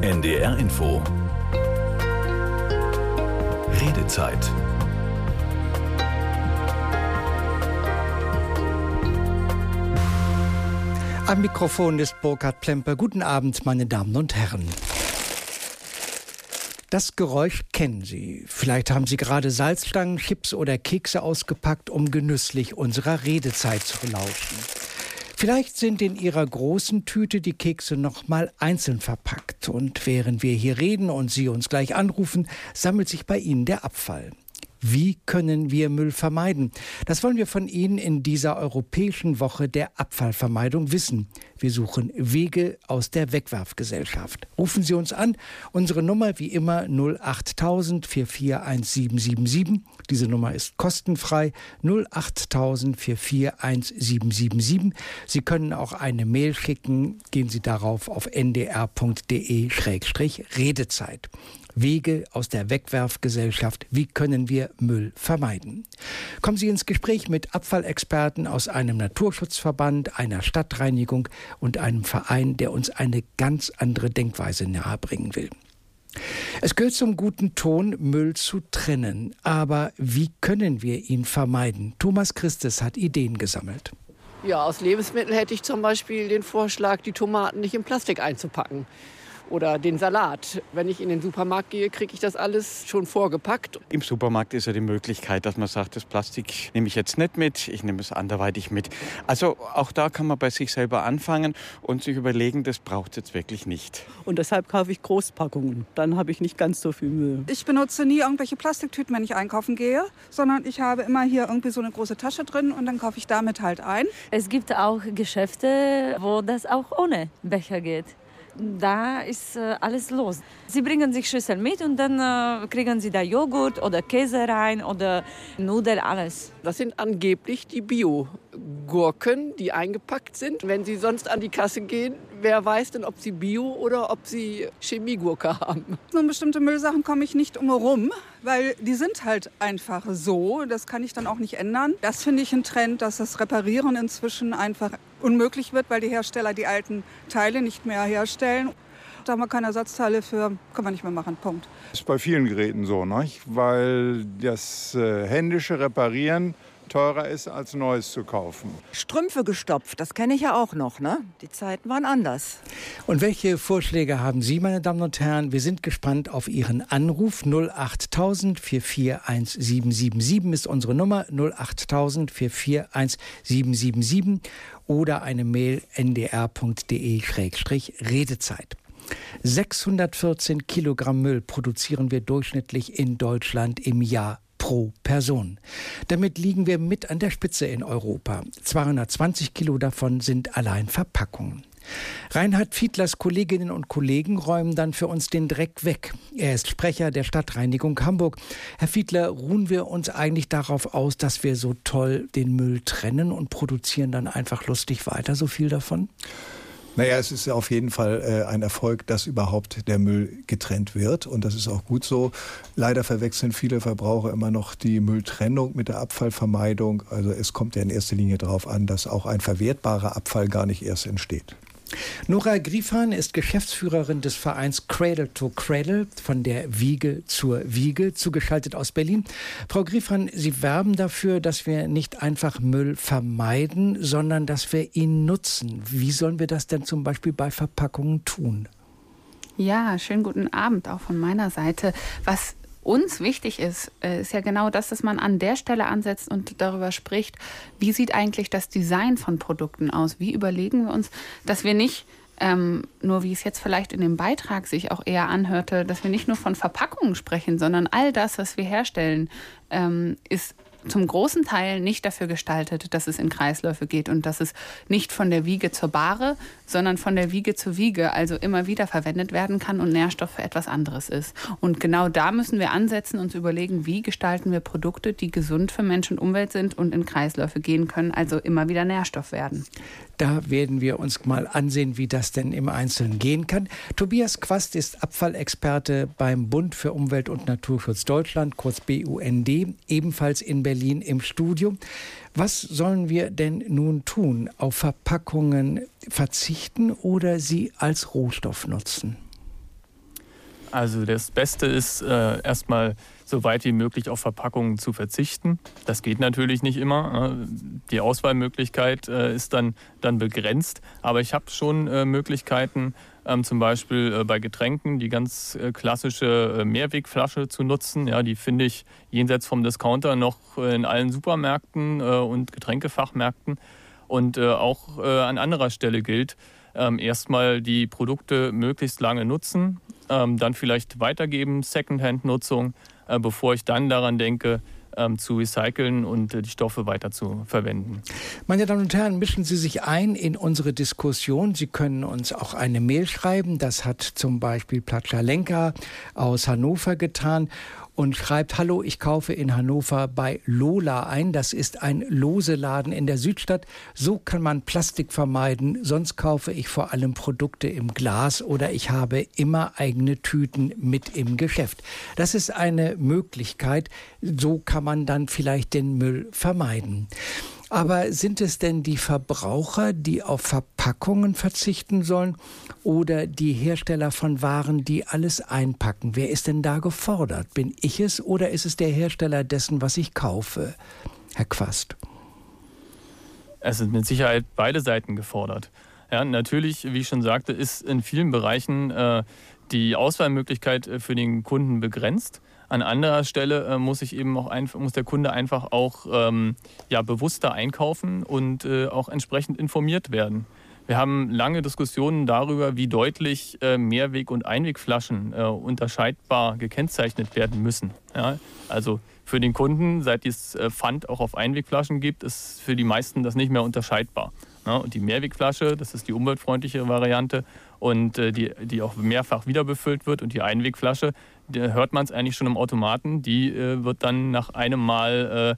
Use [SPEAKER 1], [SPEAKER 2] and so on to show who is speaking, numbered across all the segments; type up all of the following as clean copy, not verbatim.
[SPEAKER 1] NDR Info. Redezeit.
[SPEAKER 2] Am Mikrofon ist Burkhard Plemper. Guten Abend, meine Damen und Herren. Das Geräusch kennen Sie. Vielleicht haben Sie gerade Salzstangen, Chips oder Kekse ausgepackt, um genüsslich unserer Redezeit zu lauschen. Vielleicht sind in Ihrer großen Tüte die Kekse noch mal einzeln verpackt. Und während wir hier reden und Sie uns gleich anrufen, sammelt sich bei Ihnen der Abfall. Wie können wir Müll vermeiden? Das wollen wir von Ihnen in dieser Europäischen Woche der Abfallvermeidung wissen. Wir suchen Wege aus der Wegwerfgesellschaft. Rufen Sie uns an. Unsere Nummer wie immer 08000 441777. Diese Nummer ist kostenfrei. 08000 441777. Sie können auch eine Mail schicken. Gehen Sie darauf auf ndr.de/Redezeit. Wege aus der Wegwerfgesellschaft. Wie können wir Müll vermeiden? Kommen Sie ins Gespräch mit Abfallexperten aus einem Naturschutzverband, einer Stadtreinigung und einem Verein, der uns eine ganz andere Denkweise nahebringen will. Es gehört zum guten Ton, Müll zu trennen. Aber wie können wir ihn vermeiden? Thomas Christes hat Ideen gesammelt.
[SPEAKER 3] Ja, aus Lebensmitteln hätte ich zum Beispiel den Vorschlag, die Tomaten nicht in Plastik einzupacken. Oder den Salat. Wenn ich in den Supermarkt gehe, kriege ich das alles schon vorgepackt.
[SPEAKER 4] Im Supermarkt ist ja die Möglichkeit, dass man sagt, das Plastik nehme ich jetzt nicht mit, ich nehme es anderweitig mit. Also auch da kann man bei sich selber anfangen und sich überlegen, das braucht es jetzt wirklich nicht.
[SPEAKER 5] Und deshalb kaufe ich Großpackungen. Dann habe ich nicht ganz so viel Müll.
[SPEAKER 6] Ich benutze nie irgendwelche Plastiktüten, wenn ich einkaufen gehe, sondern ich habe immer hier irgendwie so eine große Tasche drin und dann kaufe ich damit halt ein.
[SPEAKER 7] Es gibt auch Geschäfte, wo das auch ohne Becher geht. Da ist alles los. Sie bringen sich Schüssel mit und dann kriegen sie da Joghurt oder Käse rein oder Nudeln, alles.
[SPEAKER 3] Das sind angeblich die Bio-Gurken, die eingepackt sind. Wenn Sie sonst an die Kasse gehen, wer weiß denn, ob Sie Bio oder ob Sie Chemiegurke haben?
[SPEAKER 6] Nur bestimmte Müllsachen komme ich nicht umherum, weil die sind halt einfach so. Das kann ich dann auch nicht ändern. Das finde ich ein Trend, dass das Reparieren inzwischen einfach unmöglich wird, weil die Hersteller die alten Teile nicht mehr herstellen. Da haben wir keine Ersatzteile für, können wir nicht mehr machen, Punkt.
[SPEAKER 8] Das ist bei vielen Geräten so, nicht? Weil das händische Reparieren teurer ist, als Neues zu kaufen.
[SPEAKER 9] Strümpfe gestopft, das kenne ich ja auch noch, ne? Die Zeiten waren anders.
[SPEAKER 2] Und welche Vorschläge haben Sie, meine Damen und Herren? Wir sind gespannt auf Ihren Anruf. 08000 441777 ist unsere Nummer. 08000 441777 oder eine Mail ndr.de/Redezeit. 614 Kilogramm Müll produzieren wir durchschnittlich in Deutschland im Jahr pro Person. Damit liegen wir mit an der Spitze in Europa. 220 Kilo davon sind allein Verpackungen. Reinhard Fiedlers Kolleginnen und Kollegen räumen dann für uns den Dreck weg. Er ist Sprecher der Stadtreinigung Hamburg. Herr Fiedler, ruhen wir uns eigentlich darauf aus, dass wir so toll den Müll trennen und produzieren dann einfach lustig weiter so viel davon?
[SPEAKER 10] Naja, es ist ja auf jeden Fall ein Erfolg, dass überhaupt der Müll getrennt wird. Und das ist auch gut so. Leider verwechseln viele Verbraucher immer noch die Mülltrennung mit der Abfallvermeidung. Also es kommt ja in erster Linie darauf an, dass auch ein verwertbarer Abfall gar nicht erst entsteht.
[SPEAKER 2] Nora Griefahn ist Geschäftsführerin des Vereins Cradle to Cradle, von der Wiege zur Wiege, zugeschaltet aus Berlin. Frau Griefahn, Sie werben dafür, dass wir nicht einfach Müll vermeiden, sondern dass wir ihn nutzen. Wie sollen wir das denn zum Beispiel bei Verpackungen tun?
[SPEAKER 11] Ja, schönen guten Abend auch von meiner Seite. Was uns wichtig ist, ist ja genau das, dass man an der Stelle ansetzt und darüber spricht, wie sieht eigentlich das Design von Produkten aus? Wie überlegen wir uns, dass wir nicht nur, wie es jetzt vielleicht in dem Beitrag sich auch eher anhörte, dass wir nicht nur von Verpackungen sprechen, sondern all das, was wir herstellen, ist zum großen Teil nicht dafür gestaltet, dass es in Kreisläufe geht und dass es nicht von der Wiege zur Bahre, sondern von der Wiege zur Wiege, also immer wieder verwendet werden kann und Nährstoff für etwas anderes ist. Und genau da müssen wir ansetzen und uns überlegen, wie gestalten wir Produkte, die gesund für Mensch und Umwelt sind und in Kreisläufe gehen können, also immer wieder Nährstoff werden.
[SPEAKER 2] Da werden wir uns mal ansehen, wie das denn im Einzelnen gehen kann. Tobias Quast ist Abfallexperte beim Bund für Umwelt und Naturschutz Deutschland, kurz BUND, ebenfalls in Berlin im Studio. Was sollen wir denn nun tun? Auf Verpackungen verzichten oder sie als Rohstoff nutzen?
[SPEAKER 12] Also das Beste ist erstmal so weit wie möglich auf Verpackungen zu verzichten. Das geht natürlich nicht immer. Die Auswahlmöglichkeit ist dann begrenzt. Aber ich habe schon Möglichkeiten, zum Beispiel bei Getränken die ganz klassische Mehrwegflasche zu nutzen. Ja, die finde ich jenseits vom Discounter noch in allen Supermärkten und Getränkefachmärkten. Und auch an anderer Stelle gilt, erstmal die Produkte möglichst lange nutzen, dann vielleicht weitergeben, Secondhand-Nutzung, bevor ich dann daran denke, zu recyceln und die Stoffe weiter zu verwenden.
[SPEAKER 2] Meine Damen und Herren, mischen Sie sich ein in unsere Diskussion. Sie können uns auch eine Mail schreiben. Das hat zum Beispiel Platschalenka aus Hannover getan und schreibt: Hallo, ich kaufe in Hannover bei Lola ein. Das ist ein Lose-Laden in der Südstadt. So kann man Plastik vermeiden. Sonst kaufe ich vor allem Produkte im Glas oder ich habe immer eigene Tüten mit im Geschäft. Das ist eine Möglichkeit. So kann man dann vielleicht den Müll vermeiden. Aber sind es denn die Verbraucher, die auf Verpackungen verzichten sollen, oder die Hersteller von Waren, die alles einpacken? Wer ist denn da gefordert? Bin ich es oder ist es der Hersteller dessen, was ich kaufe? Herr Quast.
[SPEAKER 12] Es sind mit Sicherheit beide Seiten gefordert. Ja, natürlich, wie ich schon sagte, ist in vielen Bereichen die Auswahlmöglichkeit für den Kunden begrenzt. An anderer Stelle muss der Kunde einfach auch bewusster einkaufen und auch entsprechend informiert werden. Wir haben lange Diskussionen darüber, wie deutlich Mehrweg- und Einwegflaschen unterscheidbar gekennzeichnet werden müssen. Ja, also für den Kunden, seit es Pfand auch auf Einwegflaschen gibt, ist für die meisten das nicht mehr unterscheidbar. Ja, und die Mehrwegflasche, das ist die umweltfreundliche Variante und die auch mehrfach wiederbefüllt wird, und die Einwegflasche, da hört man es eigentlich schon im Automaten, die wird dann nach einem Mal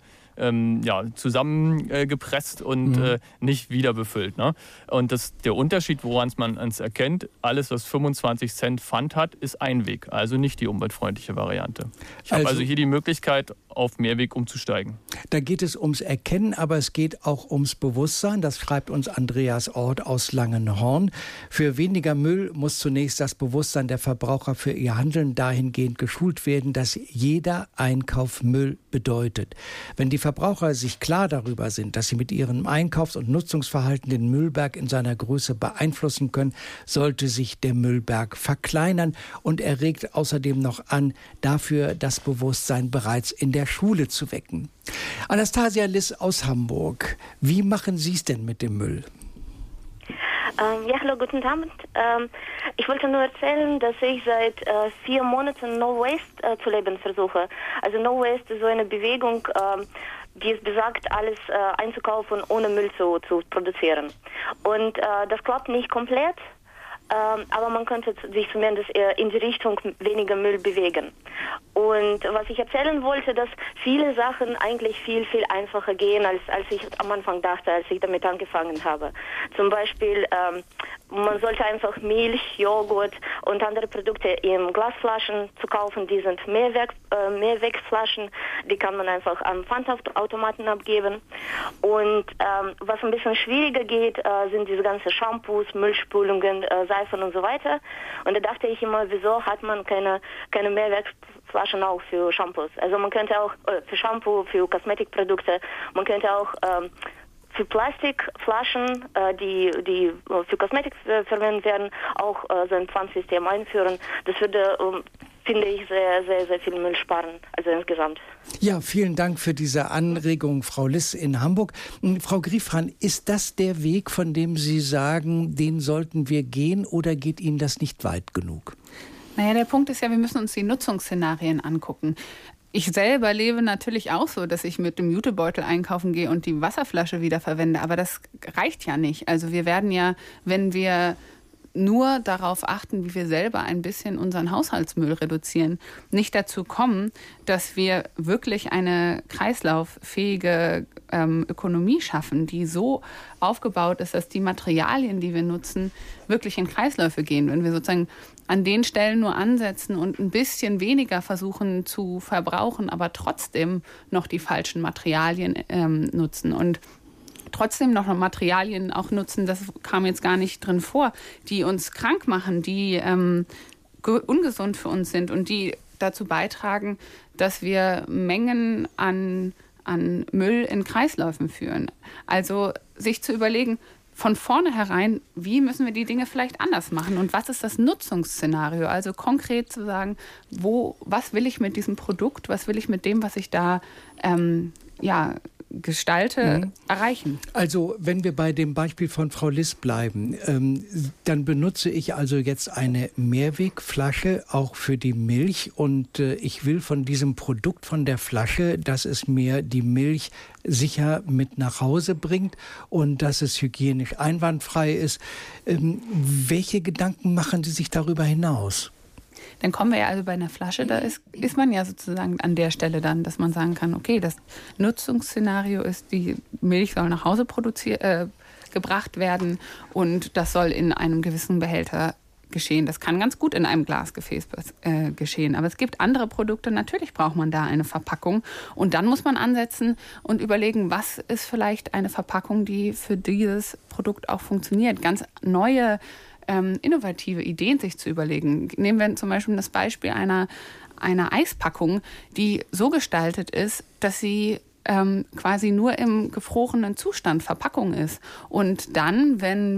[SPEAKER 12] zusammengepresst und nicht wieder befüllt. Ne? Und der Unterschied, woran man es erkennt, alles, was 25 Cent Pfand hat, ist Einweg, also nicht die umweltfreundliche Variante. Ich habe also hier die Möglichkeit, auf Mehrweg umzusteigen.
[SPEAKER 2] Da geht es ums Erkennen, aber es geht auch ums Bewusstsein. Das schreibt uns Andreas Ort aus Langenhorn. Für weniger Müll muss zunächst das Bewusstsein der Verbraucher für ihr Handeln dahingehend geschult werden, dass jeder Einkauf Müll bedeutet. Wenn die Verbraucher sich klar darüber sind, dass sie mit ihrem Einkaufs- und Nutzungsverhalten den Müllberg in seiner Größe beeinflussen können, sollte sich der Müllberg verkleinern, und er regt außerdem noch an, dafür das Bewusstsein bereits in der Schule zu wecken. Anastasia Liss aus Hamburg, wie machen Sie es denn mit dem Müll?
[SPEAKER 13] Hallo, guten Abend. Ich wollte nur erzählen, dass ich seit 4 Monaten No Waste zu leben versuche. Also No Waste ist so eine Bewegung, die es besagt, alles einzukaufen, ohne Müll zu produzieren. Und das klappt nicht komplett, aber man könnte sich zumindest in die Richtung weniger Müll bewegen. Und was ich erzählen wollte, dass viele Sachen eigentlich viel, viel einfacher gehen, als ich am Anfang dachte, als ich damit angefangen habe. Zum Beispiel, man sollte einfach Milch, Joghurt und andere Produkte in Glasflaschen zu kaufen. Die sind Mehrwegflaschen, die kann man einfach am Pfandautomaten abgeben. Und was ein bisschen schwieriger geht, sind diese ganzen Shampoos, Müllspülungen, Seifen und so weiter. Und da dachte ich immer, wieso hat man keine Mehrwegflaschen auch für Shampoos? Also man könnte auch für Shampoo, für Kosmetikprodukte, man könnte auch für Plastikflaschen, die für Kosmetik verwendet werden, auch so ein Pfandsystem einführen. Das würde, finde ich, sehr, sehr, sehr viel Müll sparen, also insgesamt.
[SPEAKER 2] Ja, vielen Dank für diese Anregung, Frau Liss in Hamburg. Frau Griefran, ist das der Weg, von dem Sie sagen, den sollten wir gehen, oder geht Ihnen das nicht weit genug?
[SPEAKER 11] Naja, der Punkt ist ja, wir müssen uns die Nutzungsszenarien angucken. Ich selber lebe natürlich auch so, dass ich mit dem Jutebeutel einkaufen gehe und die Wasserflasche wiederverwende. Aber das reicht ja nicht. Also wir werden ja, wenn wir nur darauf achten, wie wir selber ein bisschen unseren Haushaltsmüll reduzieren, nicht dazu kommen, dass wir wirklich eine kreislauffähige Ökonomie schaffen, die so aufgebaut ist, dass die Materialien, die wir nutzen, wirklich in Kreisläufe gehen. Wenn wir sozusagen an den Stellen nur ansetzen und ein bisschen weniger versuchen zu verbrauchen, aber trotzdem noch die falschen Materialien nutzen und trotzdem noch Materialien auch nutzen, das kam jetzt gar nicht drin vor, die uns krank machen, die ungesund für uns sind und die dazu beitragen, dass wir Mengen an Müll in Kreisläufen führen. Also sich zu überlegen, von vornherein, wie müssen wir die Dinge vielleicht anders machen und was ist das Nutzungsszenario? Also konkret zu sagen, was will ich mit diesem Produkt, was will ich mit dem, was ich da gestalte, erreichen.
[SPEAKER 2] Also wenn wir bei dem Beispiel von Frau Liss bleiben, dann benutze ich also jetzt eine Mehrwegflasche auch für die Milch und ich will von diesem Produkt, von der Flasche, dass es mir die Milch sicher mit nach Hause bringt und dass es hygienisch einwandfrei ist. Welche Gedanken machen Sie sich darüber hinaus?
[SPEAKER 11] Dann kommen wir ja also bei einer Flasche, da ist man ja sozusagen an der Stelle dann, dass man sagen kann, okay, das Nutzungsszenario ist, die Milch soll nach Hause gebracht werden und das soll in einem gewissen Behälter geschehen. Das kann ganz gut in einem Glasgefäß geschehen. Aber es gibt andere Produkte, natürlich braucht man da eine Verpackung. Und dann muss man ansetzen und überlegen, was ist vielleicht eine Verpackung, die für dieses Produkt auch funktioniert. Ganz neue innovative Ideen sich zu überlegen. Nehmen wir zum Beispiel das Beispiel einer Eispackung, die so gestaltet ist, dass sie quasi nur im gefrorenen Zustand Verpackung ist. Und dann, wenn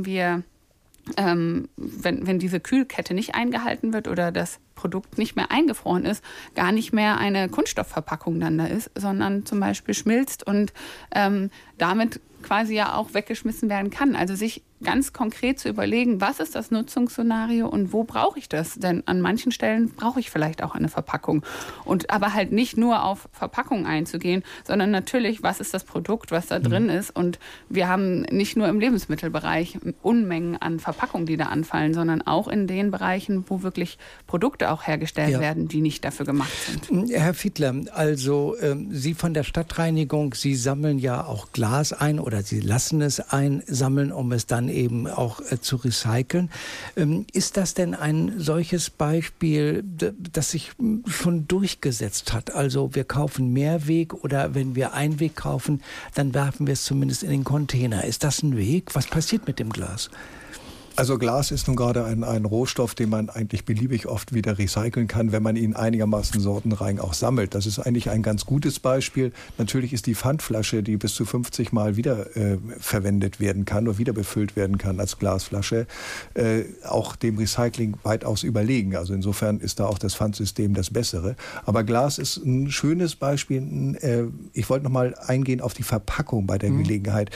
[SPEAKER 11] diese Kühlkette nicht eingehalten wird oder das Produkt nicht mehr eingefroren ist, gar nicht mehr eine Kunststoffverpackung dann da ist, sondern zum Beispiel schmilzt und damit quasi ja auch weggeschmissen werden kann. Also sich ganz konkret zu überlegen, was ist das Nutzungsszenario und wo brauche ich das? Denn an manchen Stellen brauche ich vielleicht auch eine Verpackung. Und aber halt nicht nur auf Verpackung einzugehen, sondern natürlich, was ist das Produkt, was da drin ist? Und wir haben nicht nur im Lebensmittelbereich Unmengen an Verpackungen, die da anfallen, sondern auch in den Bereichen, wo wirklich Produkte auch hergestellt werden, die nicht dafür gemacht sind.
[SPEAKER 2] Herr Fiedler, also Sie von der Stadtreinigung, Sie sammeln ja auch Glas ein oder Sie lassen es einsammeln, um es dann eben auch zu recyceln. Ist das denn ein solches Beispiel, das sich schon durchgesetzt hat? Also wir kaufen Mehrweg oder wenn wir Einweg kaufen, dann werfen wir es zumindest in den Container. Ist das ein Weg? Was passiert mit dem Glas?
[SPEAKER 10] Also Glas ist nun gerade ein Rohstoff, den man eigentlich beliebig oft wieder recyceln kann, wenn man ihn einigermaßen sortenrein auch sammelt. Das ist eigentlich ein ganz gutes Beispiel. Natürlich ist die Pfandflasche, die bis zu 50 Mal wieder verwendet werden kann oder wieder befüllt werden kann als Glasflasche, auch dem Recycling weitaus überlegen. Also insofern ist da auch das Pfandsystem das Bessere. Aber Glas ist ein schönes Beispiel. Ich wollte noch mal eingehen auf die Verpackung bei der Gelegenheit.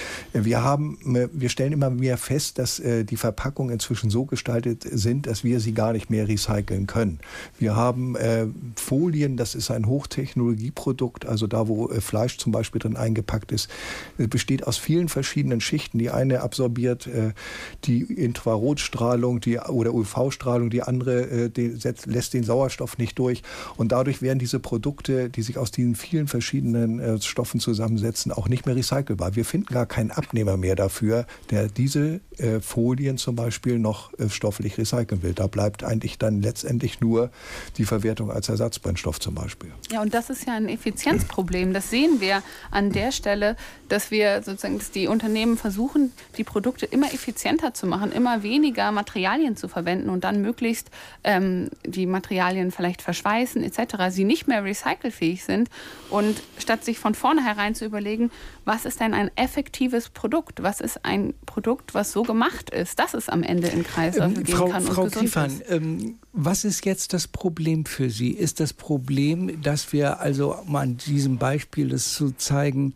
[SPEAKER 10] Wir stellen immer mehr fest, dass die Verpackungen inzwischen so gestaltet sind, dass wir sie gar nicht mehr recyceln können. Wir haben Folien, das ist ein Hochtechnologieprodukt, also da, wo Fleisch zum Beispiel drin eingepackt ist, besteht aus vielen verschiedenen Schichten. Die eine absorbiert die Infrarotstrahlung oder UV-Strahlung, die andere lässt den Sauerstoff nicht durch. Und dadurch werden diese Produkte, die sich aus diesen vielen verschiedenen Stoffen zusammensetzen, auch nicht mehr recycelbar. Wir finden gar keinen Abnehmer mehr dafür, der diese Folien zum Beispiel noch stofflich recyceln will. Da bleibt eigentlich dann letztendlich nur die Verwertung als Ersatzbrennstoff zum Beispiel.
[SPEAKER 11] Ja, und das ist ja ein Effizienzproblem. Das sehen wir an der Stelle, dass die Unternehmen versuchen, die Produkte immer effizienter zu machen, immer weniger Materialien zu verwenden und dann möglichst die Materialien vielleicht verschweißen etc., sie nicht mehr recycelfähig sind. Und statt sich von vornherein zu überlegen, was ist denn ein effektives Produkt? Was ist ein Produkt, was so gemacht ist, dass es am Ende in Kreisläufe gehen kann und
[SPEAKER 2] Frau
[SPEAKER 11] gesund
[SPEAKER 2] Griefahn,
[SPEAKER 11] ist?
[SPEAKER 2] was ist jetzt das Problem für Sie? Ist das Problem, dass wir also mal an diesem Beispiel es zu zeigen,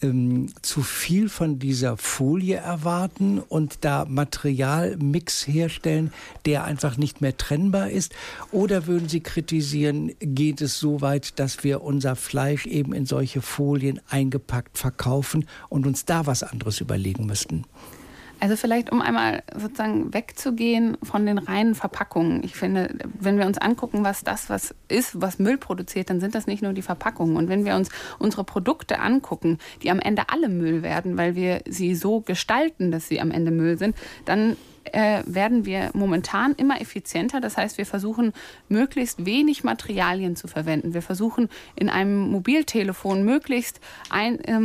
[SPEAKER 2] zu viel von dieser Folie erwarten und da Materialmix herstellen, der einfach nicht mehr trennbar ist? Oder würden Sie kritisieren, geht es so weit, dass wir unser Fleisch eben in solche Folien eingepackt verkaufen und uns da was anderes überlegen müssten?
[SPEAKER 11] Also vielleicht, um einmal sozusagen wegzugehen von den reinen Verpackungen. Ich finde, wenn wir uns angucken, was Müll produziert, dann sind das nicht nur die Verpackungen. Und wenn wir uns unsere Produkte angucken, die am Ende alle Müll werden, weil wir sie so gestalten, dass sie am Ende Müll sind, dann werden wir momentan immer effizienter. Das heißt, wir versuchen, möglichst wenig Materialien zu verwenden. Wir versuchen, in einem Mobiltelefon möglichst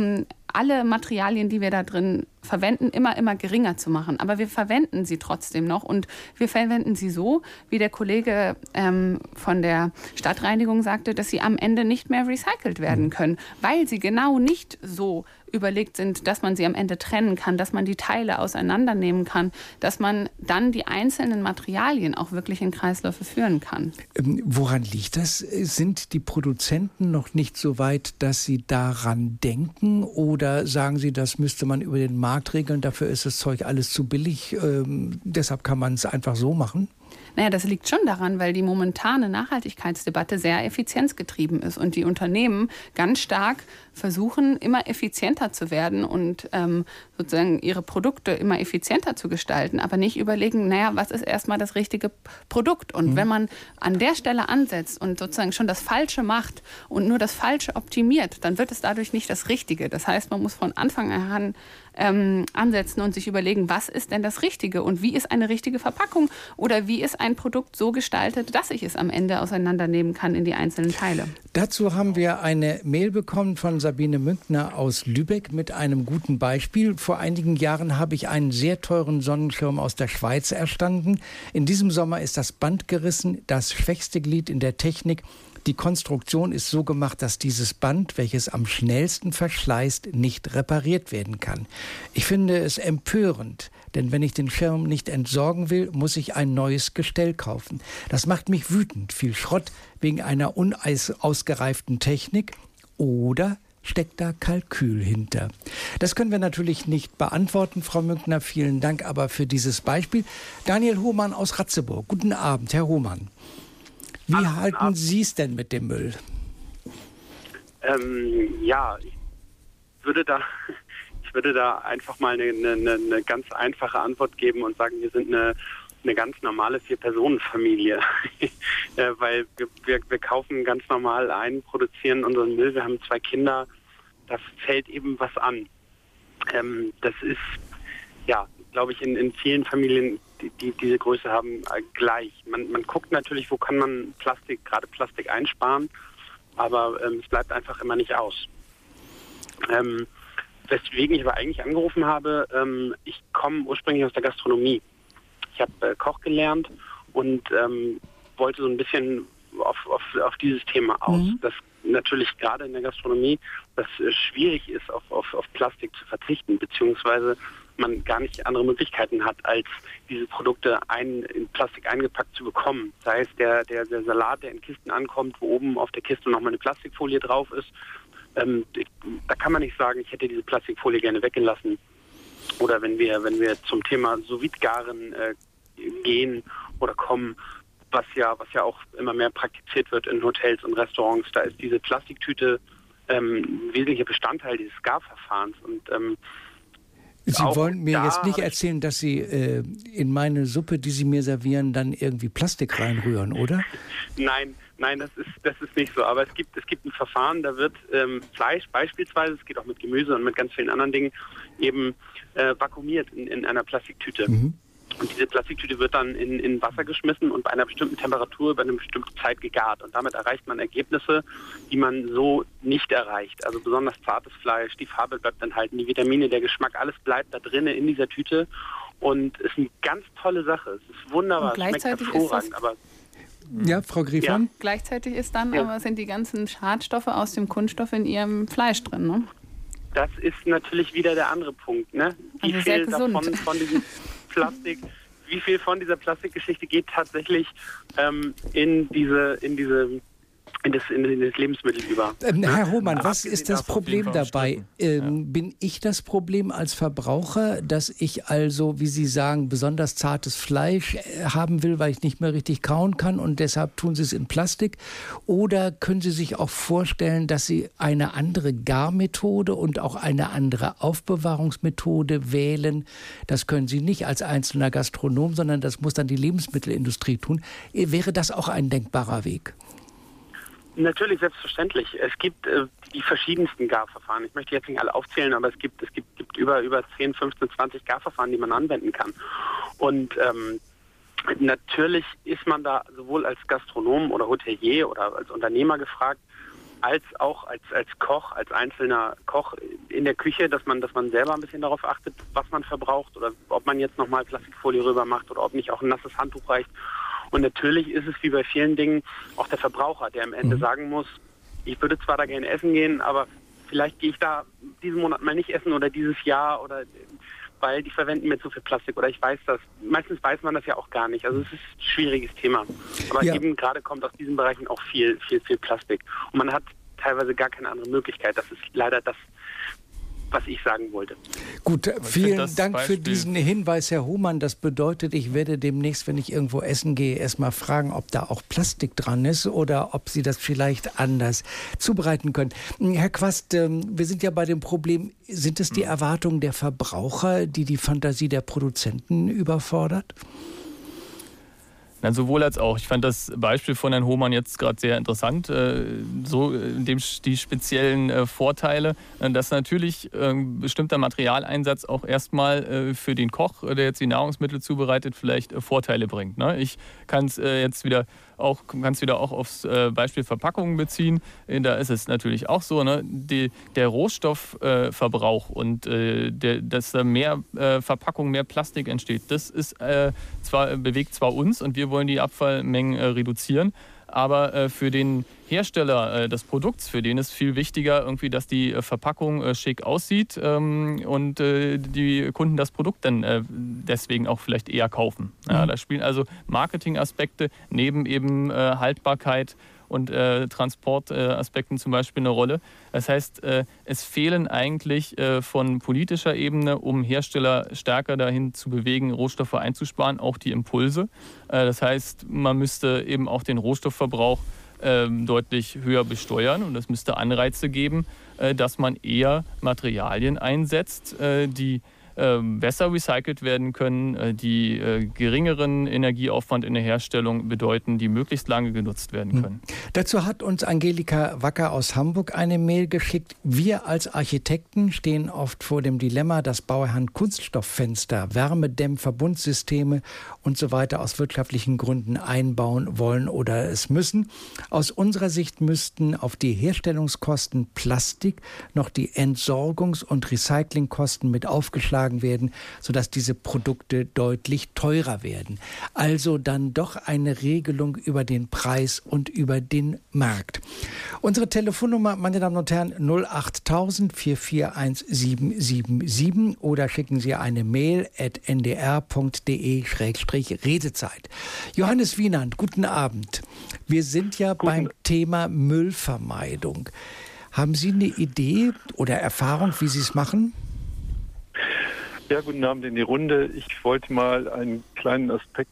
[SPEAKER 11] alle Materialien, die wir da drin verwenden, immer geringer zu machen. Aber wir verwenden sie trotzdem noch und wir verwenden sie so, wie der Kollege von der Stadtreinigung sagte, dass sie am Ende nicht mehr recycelt werden können, weil sie genau nicht so überlegt sind, dass man sie am Ende trennen kann, dass man die Teile auseinandernehmen kann, dass man dann die einzelnen Materialien auch wirklich in Kreisläufe führen kann.
[SPEAKER 2] Woran liegt das? Sind die Produzenten noch nicht so weit, dass sie daran denken, oder sagen sie, das müsste man über den Markt regeln, dafür ist das Zeug alles zu billig, deshalb kann man es einfach so machen?
[SPEAKER 11] Naja, das liegt schon daran, weil die momentane Nachhaltigkeitsdebatte sehr effizienzgetrieben ist und die Unternehmen ganz stark versuchen, immer effizienter zu werden und sozusagen ihre Produkte immer effizienter zu gestalten, aber nicht überlegen, naja, was ist erstmal das richtige Produkt? Und wenn man an der Stelle ansetzt und sozusagen schon das Falsche macht und nur das Falsche optimiert, dann wird es dadurch nicht das Richtige. Das heißt, man muss von Anfang an ansetzen und sich überlegen, was ist denn das Richtige und wie ist eine richtige Verpackung oder wie ist ein Produkt so gestaltet, dass ich es am Ende auseinandernehmen kann in die einzelnen Teile.
[SPEAKER 2] Dazu haben wir eine Mail bekommen von Sabine Münkner aus Lübeck mit einem guten Beispiel. Vor einigen Jahren habe ich einen sehr teuren Sonnenschirm aus der Schweiz erstanden. In diesem Sommer ist das Band gerissen, das schwächste Glied in der Technik. Die Konstruktion ist so gemacht, dass dieses Band, welches am schnellsten verschleißt, nicht repariert werden kann. Ich finde es empörend, denn wenn ich den Schirm nicht entsorgen will, muss ich ein neues Gestell kaufen. Das macht mich wütend. Viel Schrott wegen einer unausgereiften Technik, oder steckt da Kalkül hinter? Das können wir natürlich nicht beantworten, Frau Münkner. Vielen Dank aber für dieses Beispiel. Daniel Hohmann aus Ratzeburg. Guten Abend, Herr Hohmann. Wie halten Sie es denn mit dem Müll?
[SPEAKER 14] Ja, ich würde da einfach mal eine ganz einfache Antwort geben und sagen, wir sind eine ganz normale 4-Personen-Familie. Weil wir kaufen ganz normal ein, produzieren unseren Müll, wir haben 2 Kinder, da fällt eben was an. Das ist, ja, glaube ich, in vielen Familien, die diese Größe haben, gleich. Man guckt natürlich, wo kann man gerade Plastik einsparen, aber es bleibt einfach immer nicht aus. Weswegen ich aber eigentlich angerufen habe, ich komme ursprünglich aus der Gastronomie. Ich habe Koch gelernt und wollte so ein bisschen auf dieses Thema aus. Dass natürlich gerade in der Gastronomie das schwierig ist, auf Plastik zu verzichten, beziehungsweise man gar nicht andere Möglichkeiten hat, als diese Produkte in Plastik eingepackt zu bekommen. Sei es der Salat, der in Kisten ankommt, wo oben auf der Kiste nochmal eine Plastikfolie drauf ist. Da kann man nicht sagen, ich hätte diese Plastikfolie gerne weggelassen. Oder wenn wir zum Thema Sous-Vide-Garen gehen oder kommen, was ja auch immer mehr praktiziert wird in Hotels und Restaurants, da ist diese Plastiktüte ein wesentlicher Bestandteil dieses Garverfahrens. Und
[SPEAKER 2] Sie wollen mir jetzt nicht erzählen, dass Sie in meine Suppe, die Sie mir servieren, dann irgendwie Plastik reinrühren, oder?
[SPEAKER 14] Nein, das ist nicht so. Aber es gibt ein Verfahren, da wird Fleisch beispielsweise, es geht auch mit Gemüse und mit ganz vielen anderen Dingen, eben vakuumiert in einer Plastiktüte. Und diese Plastiktüte wird dann in Wasser geschmissen und bei einer bestimmten Temperatur über eine bestimmte Zeit gegart. Und damit erreicht man Ergebnisse, die man so nicht erreicht. Also besonders zartes Fleisch, die Farbe bleibt enthalten, die Vitamine, der Geschmack, alles bleibt da drinnen in dieser Tüte. Und es ist eine ganz tolle Sache. Es ist wunderbar, es schmeckt hervorragend.
[SPEAKER 2] Ja, Frau Griefmann?
[SPEAKER 11] Ja. Gleichzeitig ist dann aber sind die ganzen Schadstoffe aus dem Kunststoff in Ihrem Fleisch drin, ne?
[SPEAKER 14] Das ist natürlich wieder der andere Punkt, ne? Wie
[SPEAKER 11] also
[SPEAKER 14] viel davon von diesem Plastik, wie viel von dieser Plastikgeschichte geht tatsächlich in das Lebensmittel über.
[SPEAKER 2] Herr Hohmann, was ist das Problem dabei? Bin ich das Problem als Verbraucher, dass ich also, wie Sie sagen, besonders zartes Fleisch haben will, weil ich nicht mehr richtig kauen kann und deshalb tun Sie es in Plastik? Oder können Sie sich auch vorstellen, dass Sie eine andere Garmethode und auch eine andere Aufbewahrungsmethode wählen? Das können Sie nicht als einzelner Gastronom, sondern das muss dann die Lebensmittelindustrie tun. Wäre das auch ein denkbarer Weg?
[SPEAKER 14] Natürlich, selbstverständlich. Es gibt die verschiedensten Garverfahren. Ich möchte jetzt nicht alle aufzählen, aber es gibt über 10, 15, 20 Garverfahren, die man anwenden kann. Und natürlich ist man da sowohl als Gastronom oder Hotelier oder als Unternehmer gefragt, als auch als Koch, als einzelner Koch in der Küche, dass man selber ein bisschen darauf achtet, was man verbraucht oder ob man jetzt nochmal Plastikfolie rüber macht oder ob nicht auch ein nasses Handtuch reicht. Und natürlich ist es wie bei vielen Dingen auch der Verbraucher, der am Ende sagen muss, ich würde zwar da gerne essen gehen, aber vielleicht gehe ich da diesen Monat mal nicht essen oder dieses Jahr oder weil die verwenden mir zu viel Plastik oder ich weiß das. Meistens weiß man das ja auch gar nicht. Also es ist ein schwieriges Thema. Aber eben gerade kommt aus diesen Bereichen auch viel Plastik. Und man hat teilweise gar keine andere Möglichkeit. Das ist leider das, was ich sagen wollte.
[SPEAKER 2] Gut, vielen Dank für diesen Hinweis, Herr Hohmann. Das bedeutet, ich werde demnächst, wenn ich irgendwo essen gehe, erstmal fragen, ob da auch Plastik dran ist oder ob Sie das vielleicht anders zubereiten können. Herr Quast, wir sind ja bei dem Problem, sind es die Erwartungen der Verbraucher, die Fantasie der Produzenten überfordert?
[SPEAKER 12] Na, sowohl als auch. Ich fand das Beispiel von Herrn Hohmann jetzt gerade sehr interessant. Die speziellen Vorteile, dass natürlich bestimmter Materialeinsatz auch erstmal für den Koch, der jetzt die Nahrungsmittel zubereitet, vielleicht Vorteile bringt. Ne? Ich kann es jetzt wieder auch aufs Beispiel Verpackungen beziehen. Da ist es natürlich auch so, ne? Der Rohstoffverbrauch und dass da mehr Verpackung, mehr Plastik entsteht, das ist bewegt zwar uns und wir wollen die Abfallmengen reduzieren, aber für den Hersteller des Produkts, für den ist viel wichtiger irgendwie, dass die Verpackung schick aussieht und die Kunden das Produkt dann deswegen auch vielleicht eher kaufen. Ja, da spielen also Marketingaspekte neben eben Haltbarkeit und Transportaspekten zum Beispiel eine Rolle. Das heißt, es fehlen eigentlich von politischer Ebene, um Hersteller stärker dahin zu bewegen, Rohstoffe einzusparen, auch die Impulse. Das heißt, man müsste eben auch den Rohstoffverbrauch deutlich höher besteuern und es müsste Anreize geben, dass man eher Materialien einsetzt, die besser recycelt werden können, die geringeren Energieaufwand in der Herstellung bedeuten, die möglichst lange genutzt werden können.
[SPEAKER 2] Dazu hat uns Angelika Wacker aus Hamburg eine Mail geschickt. Wir als Architekten stehen oft vor dem Dilemma, dass Bauherren Kunststofffenster, Wärmedämpfer, Buntsysteme und so weiter aus wirtschaftlichen Gründen einbauen wollen oder es müssen. Aus unserer Sicht müssten auf die Herstellungskosten Plastik noch die Entsorgungs- und Recyclingkosten mit aufgeschlagen werden, sodass diese Produkte deutlich teurer werden. Also dann doch eine Regelung über den Preis und über den Markt. Unsere Telefonnummer, meine Damen und Herren, 08000 441777 oder schicken Sie eine Mail at ndr.de/Redezeit. Johannes Wienand, guten Abend. Wir sind ja beim Thema Müllvermeidung. Haben Sie eine Idee oder Erfahrung, wie Sie es machen?
[SPEAKER 15] Ja, guten Abend in die Runde. Ich wollte mal einen kleinen Aspekt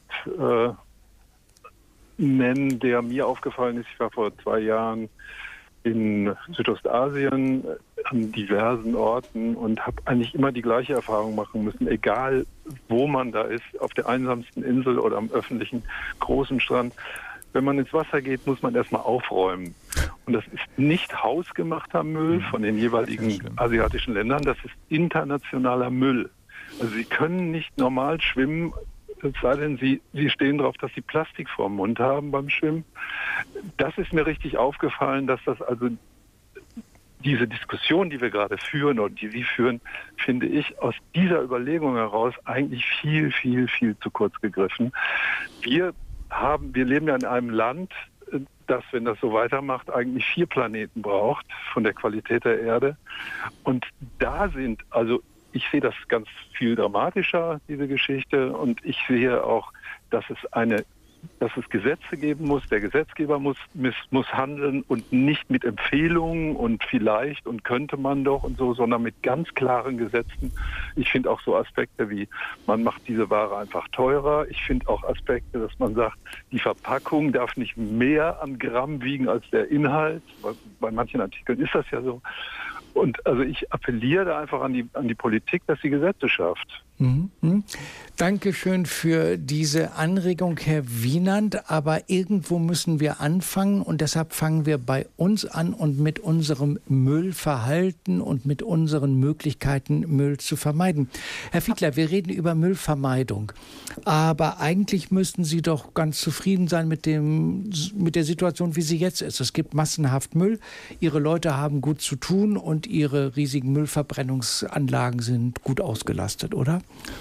[SPEAKER 15] nennen, der mir aufgefallen ist. Ich war vor 2 Jahren in Südostasien an diversen Orten und habe eigentlich immer die gleiche Erfahrung machen müssen, egal wo man da ist, auf der einsamsten Insel oder am öffentlichen großen Strand. Wenn man ins Wasser geht, muss man erstmal aufräumen. Und das ist nicht hausgemachter Müll von den jeweiligen asiatischen Ländern, das ist internationaler Müll. Also Sie können nicht normal schwimmen, es sei denn, Sie stehen darauf, dass Sie Plastik vor dem Mund haben beim Schwimmen. Das ist mir richtig aufgefallen, dass das also diese Diskussion, die wir gerade führen oder die Sie führen, finde ich aus dieser Überlegung heraus eigentlich viel zu kurz gegriffen. Wir leben ja in einem Land, das, wenn das so weitermacht, eigentlich 4 Planeten braucht von der Qualität der Erde. Und da sind, also ich sehe das ganz viel dramatischer, diese Geschichte, und ich sehe auch, dass es Gesetze geben muss. Der Gesetzgeber muss handeln und nicht mit Empfehlungen und vielleicht und könnte man doch und so, sondern mit ganz klaren Gesetzen. Ich finde auch so Aspekte wie, man macht diese Ware einfach teurer. Ich finde auch Aspekte, dass man sagt, die Verpackung darf nicht mehr an Gramm wiegen als der Inhalt. Bei manchen Artikeln ist das ja so. Und also ich appelliere da einfach an die Politik, dass sie Gesetze schafft.
[SPEAKER 2] Dankeschön für diese Anregung, Herr Wienand. Aber irgendwo müssen wir anfangen und deshalb fangen wir bei uns an und mit unserem Müllverhalten und mit unseren Möglichkeiten, Müll zu vermeiden. Herr Fiedler, wir reden über Müllvermeidung. Aber eigentlich müssten Sie doch ganz zufrieden sein mit der Situation, wie sie jetzt ist. Es gibt massenhaft Müll. Ihre Leute haben gut zu tun und Ihre riesigen Müllverbrennungsanlagen sind gut ausgelastet, oder?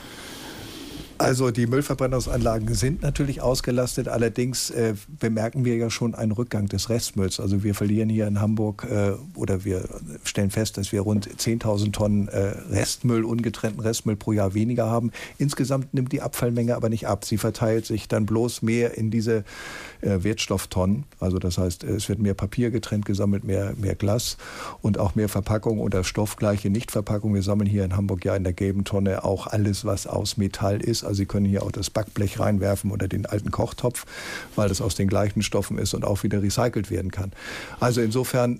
[SPEAKER 10] Also die Müllverbrennungsanlagen sind natürlich ausgelastet, allerdings bemerken wir ja schon einen Rückgang des Restmülls. Also wir verlieren hier in Hamburg oder wir stellen fest, dass wir rund 10.000 Tonnen Restmüll, ungetrennten Restmüll pro Jahr weniger haben. Insgesamt nimmt die Abfallmenge aber nicht ab. Sie verteilt sich dann bloß mehr in diese Wertstofftonnen. Also das heißt, es wird mehr Papier getrennt gesammelt, mehr Glas und auch mehr Verpackung oder stoffgleiche Nichtverpackung. Wir sammeln hier in Hamburg ja in der gelben Tonne auch alles, was aus Metall ist. Also Sie können hier auch das Backblech reinwerfen oder den alten Kochtopf, weil das aus den gleichen Stoffen ist und auch wieder recycelt werden kann. Also insofern,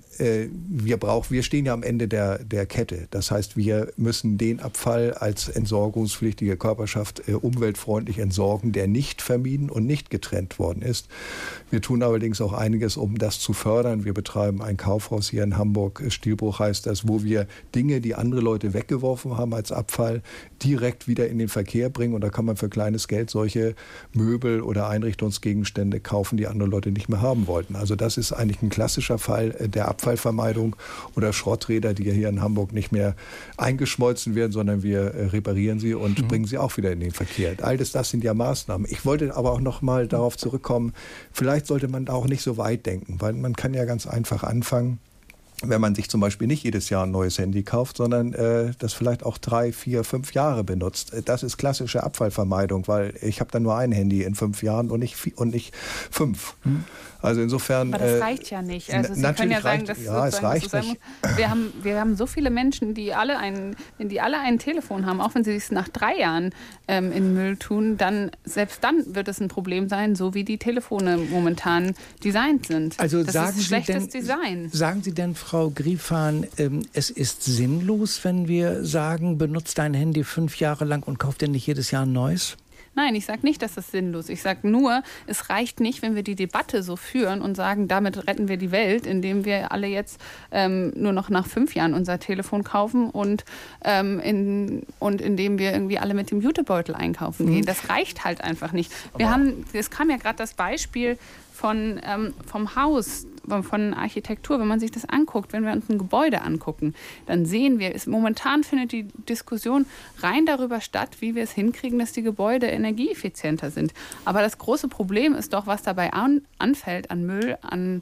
[SPEAKER 10] wir stehen ja am Ende der Kette. Das heißt, wir müssen den Abfall als entsorgungspflichtige Körperschaft umweltfreundlich entsorgen, der nicht vermieden und nicht getrennt worden ist. Wir tun allerdings auch einiges, um das zu fördern. Wir betreiben ein Kaufhaus hier in Hamburg, Stielbruch heißt das, wo wir Dinge, die andere Leute weggeworfen haben als Abfall, direkt wieder in den Verkehr bringen. Und da kann man für kleines Geld solche Möbel oder Einrichtungsgegenstände kaufen, die andere Leute nicht mehr haben wollten. Also das ist eigentlich ein klassischer Fall der Abfallvermeidung oder Schrotträder, die hier in Hamburg nicht mehr eingeschmolzen werden, sondern wir reparieren sie und bringen sie auch wieder in den Verkehr. All das sind ja Maßnahmen. Ich wollte aber auch noch mal darauf zurückkommen, vielleicht sollte man da auch nicht so weit denken, weil man kann ja ganz einfach anfangen, wenn man sich zum Beispiel nicht jedes Jahr ein neues Handy kauft, sondern das vielleicht auch 3, 4, 5 Jahre benutzt. Das ist klassische Abfallvermeidung, weil ich habe dann nur ein Handy in 5 Jahren und nicht 5. Also insofern.
[SPEAKER 11] Aber das reicht ja nicht. Also Sie können ja sagen, dass
[SPEAKER 10] es reicht nicht.
[SPEAKER 11] Wir haben so viele Menschen, die alle ein Telefon haben, auch wenn sie es nach 3 Jahren in Müll tun, selbst dann wird es ein Problem sein, so wie die Telefone momentan designt sind.
[SPEAKER 2] Also
[SPEAKER 11] das ist schlechtes Design.
[SPEAKER 2] Sagen Sie denn, Frau Griefahn, es ist sinnlos, wenn wir sagen, benutzt dein Handy 5 Jahre lang und kauft dir nicht jedes Jahr ein neues?
[SPEAKER 11] Nein, ich sage nicht, dass das sinnlos ist. Ich sage nur, es reicht nicht, wenn wir die Debatte so führen und sagen, damit retten wir die Welt, indem wir alle jetzt nur noch nach 5 Jahren unser Telefon kaufen und indem wir irgendwie alle mit dem Jutebeutel einkaufen gehen. Das reicht halt einfach nicht. Es kam ja gerade das Beispiel vom Haus, von Architektur, wenn man sich das anguckt, wenn wir uns ein Gebäude angucken, dann sehen wir, momentan findet die Diskussion rein darüber statt, wie wir es hinkriegen, dass die Gebäude energieeffizienter sind. Aber das große Problem ist doch, was dabei anfällt an Müll, an